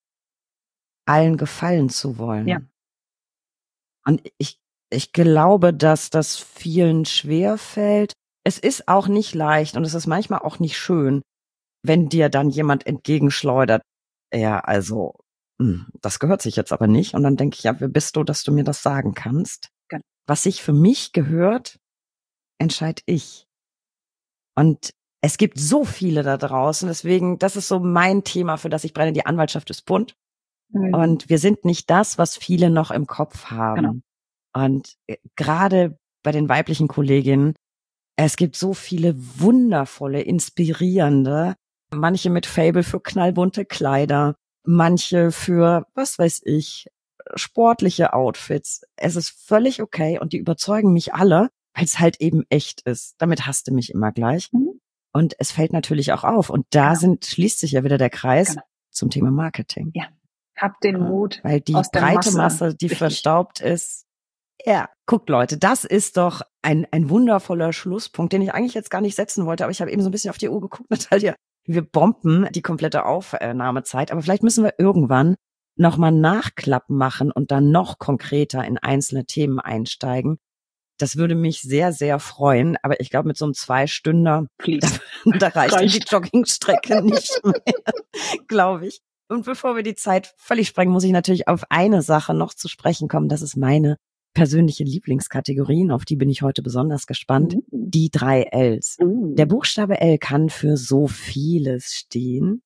allen gefallen zu wollen. Ja. Und ich glaube, dass das vielen schwer fällt. Es ist auch nicht leicht und es ist manchmal auch nicht schön, wenn dir dann jemand entgegenschleudert. Ja, also, das gehört sich jetzt aber nicht. Und dann denke ich, ja, wer bist du, dass du mir das sagen kannst? Genau. Was sich für mich gehört, entscheide ich. Und es gibt so viele da draußen, deswegen, das ist so mein Thema, für das ich brenne. Die Anwaltschaft ist bunt. Und wir sind nicht das, was viele noch im Kopf haben. Genau. Und gerade bei den weiblichen Kolleginnen, es gibt so viele wundervolle, inspirierende, manche mit Faible für knallbunte Kleider, manche für, was weiß ich, sportliche Outfits. Es ist völlig okay und die überzeugen mich alle, weil es halt eben echt ist. Damit hasst du mich immer gleich. Und es fällt natürlich auch auf. Und da schließt sich ja wieder der Kreis zum Thema Marketing. Ja. Hab den Mut. Weil die aus der breite Masse, die Richtig. verstaubt ist. Ja, guckt Leute, das ist doch ein wundervoller Schlusspunkt, den ich eigentlich jetzt gar nicht setzen wollte, aber ich habe eben so ein bisschen auf die Uhr geguckt, Natalia. Wir bomben die komplette Aufnahmezeit, aber vielleicht müssen wir irgendwann nochmal Nachklappen machen und dann noch konkreter in einzelne Themen einsteigen. Das würde mich sehr, sehr freuen, aber ich glaube, mit so einem 2-Stünder, da reicht die Joggingstrecke nicht mehr, glaube ich. Und bevor wir die Zeit völlig sprengen, muss ich natürlich auf eine Sache noch zu sprechen kommen. Das ist meine persönliche Lieblingskategorien, auf die bin ich heute besonders gespannt. Die 3 Ls. Der Buchstabe L kann für so vieles stehen.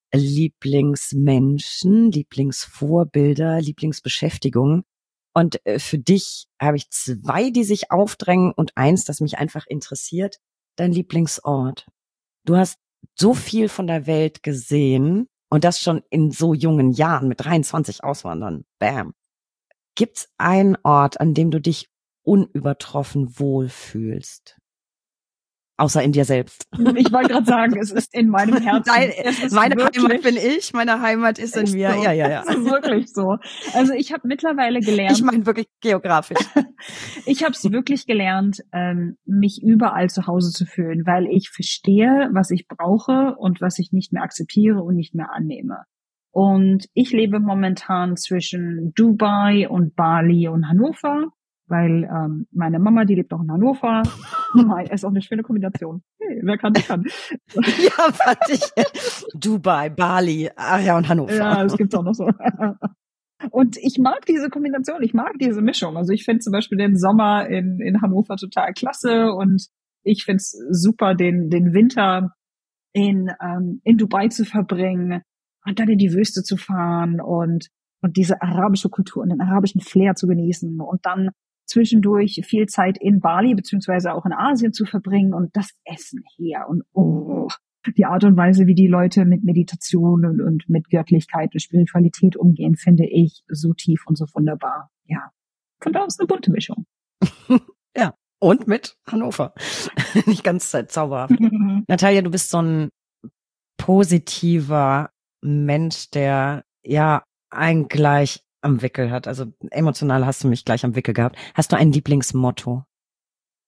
Lieblingsmenschen, Lieblingsvorbilder, Lieblingsbeschäftigung. Und für dich habe ich 2, die sich aufdrängen und 1, das mich einfach interessiert, dein Lieblingsort. Du hast so viel von der Welt gesehen und das schon in so jungen Jahren mit 23 Auswandern. Bam. Gibt's einen Ort, an dem du dich unübertroffen wohlfühlst? Außer in dir selbst. Ich wollte gerade sagen, es ist in meinem Herzen. Meine Heimat bin ich, meine Heimat ist in mir. So. Ja. Das ist wirklich so. Also ich habe mittlerweile gelernt. Ich meine wirklich geografisch. Ich habe es wirklich gelernt, mich überall zu Hause zu fühlen, weil ich verstehe, was ich brauche und was ich nicht mehr akzeptiere und nicht mehr annehme. Und ich lebe momentan zwischen Dubai und Bali und Hannover, weil meine Mama, die lebt auch in Hannover. Ist auch eine schöne Kombination. Hey, wer kann, der kann. Ja, warte ich. Dubai, Bali, und Hannover. Ja, das gibt's auch noch so. Und ich mag diese Kombination, ich mag diese Mischung. Also ich finde zum Beispiel den Sommer in Hannover total klasse und ich finde es super, den Winter in Dubai zu verbringen und dann in die Wüste zu fahren und diese arabische Kultur und den arabischen Flair zu genießen und dann zwischendurch viel Zeit in Bali beziehungsweise auch in Asien zu verbringen und das Essen hier und die Art und Weise, wie die Leute mit Meditation und mit Göttlichkeit und Spiritualität umgehen, finde ich so tief und so wunderbar. Ja, von da aus eine bunte Mischung. Ja, und mit Hannover. Nicht ganz zauberhaft. Natalia, du bist so ein positiver Mensch, der einen gleich am Wickel hat. Also emotional hast du mich gleich am Wickel gehabt. Hast du ein Lieblingsmotto?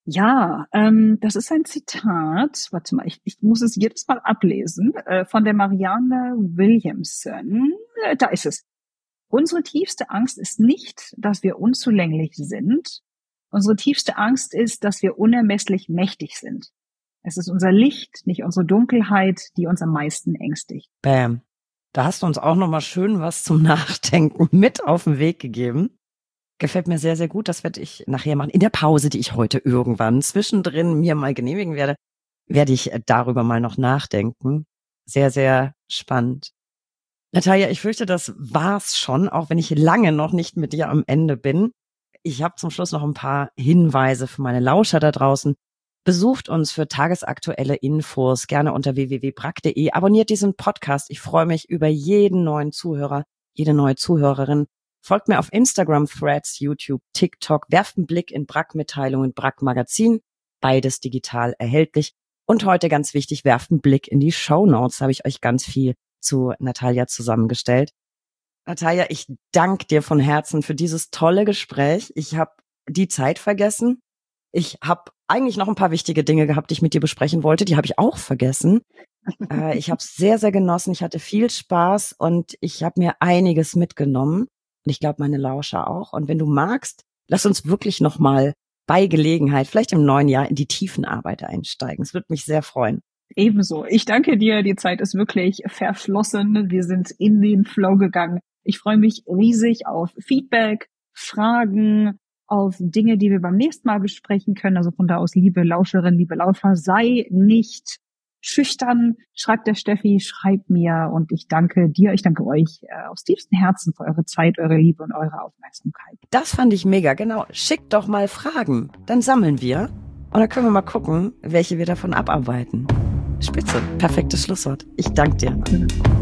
Ja, das ist ein Zitat, warte mal, ich muss es jedes Mal ablesen, von der Marianne Williamson. Da ist es. Unsere tiefste Angst ist nicht, dass wir unzulänglich sind. Unsere tiefste Angst ist, dass wir unermesslich mächtig sind. Es ist unser Licht, nicht unsere Dunkelheit, die uns am meisten ängstigt. Bam. Da hast du uns auch nochmal schön was zum Nachdenken mit auf den Weg gegeben. Gefällt mir sehr, sehr gut. Das werde ich nachher machen. In der Pause, die ich heute irgendwann zwischendrin mir mal genehmigen werde, werde ich darüber mal noch nachdenken. Sehr, sehr spannend. Natalia, ich fürchte, das war's schon, auch wenn ich lange noch nicht mit dir am Ende bin. Ich habe zum Schluss noch ein paar Hinweise für meine Lauscher da draußen. Besucht uns für tagesaktuelle Infos gerne unter www.brag.de. Abonniert diesen Podcast. Ich freue mich über jeden neuen Zuhörer, jede neue Zuhörerin. Folgt mir auf Instagram, Threads, YouTube, TikTok. Werft einen Blick in Brag-Mitteilungen, Brag-Magazin. Beides digital erhältlich. Und heute ganz wichtig, werft einen Blick in die Shownotes. Da habe ich euch ganz viel zu Natalia zusammengestellt. Natalia, ich danke dir von Herzen für dieses tolle Gespräch. Ich habe die Zeit vergessen. Ich habe eigentlich noch ein paar wichtige Dinge gehabt, die ich mit dir besprechen wollte. Die habe ich auch vergessen. Ich habe es sehr, sehr genossen. Ich hatte viel Spaß und ich habe mir einiges mitgenommen. Und ich glaube, meine Lauscher auch. Und wenn du magst, lass uns wirklich noch mal bei Gelegenheit, vielleicht im neuen Jahr, in die Tiefenarbeit einsteigen. Es würde mich sehr freuen. Ebenso. Ich danke dir. Die Zeit ist wirklich verflossen. Wir sind in den Flow gegangen. Ich freue mich riesig auf Feedback, Fragen, auf Dinge, die wir beim nächsten Mal besprechen können. Also von da aus, liebe Lauscherin, liebe Lauscher, sei nicht schüchtern. Schreibt der Steffi, schreibt mir und ich danke dir, ich danke euch aus tiefstem Herzen für eure Zeit, eure Liebe und eure Aufmerksamkeit. Das fand ich mega, genau. Schickt doch mal Fragen. Dann sammeln wir und dann können wir mal gucken, welche wir davon abarbeiten. Spitze, perfektes Schlusswort. Ich danke dir.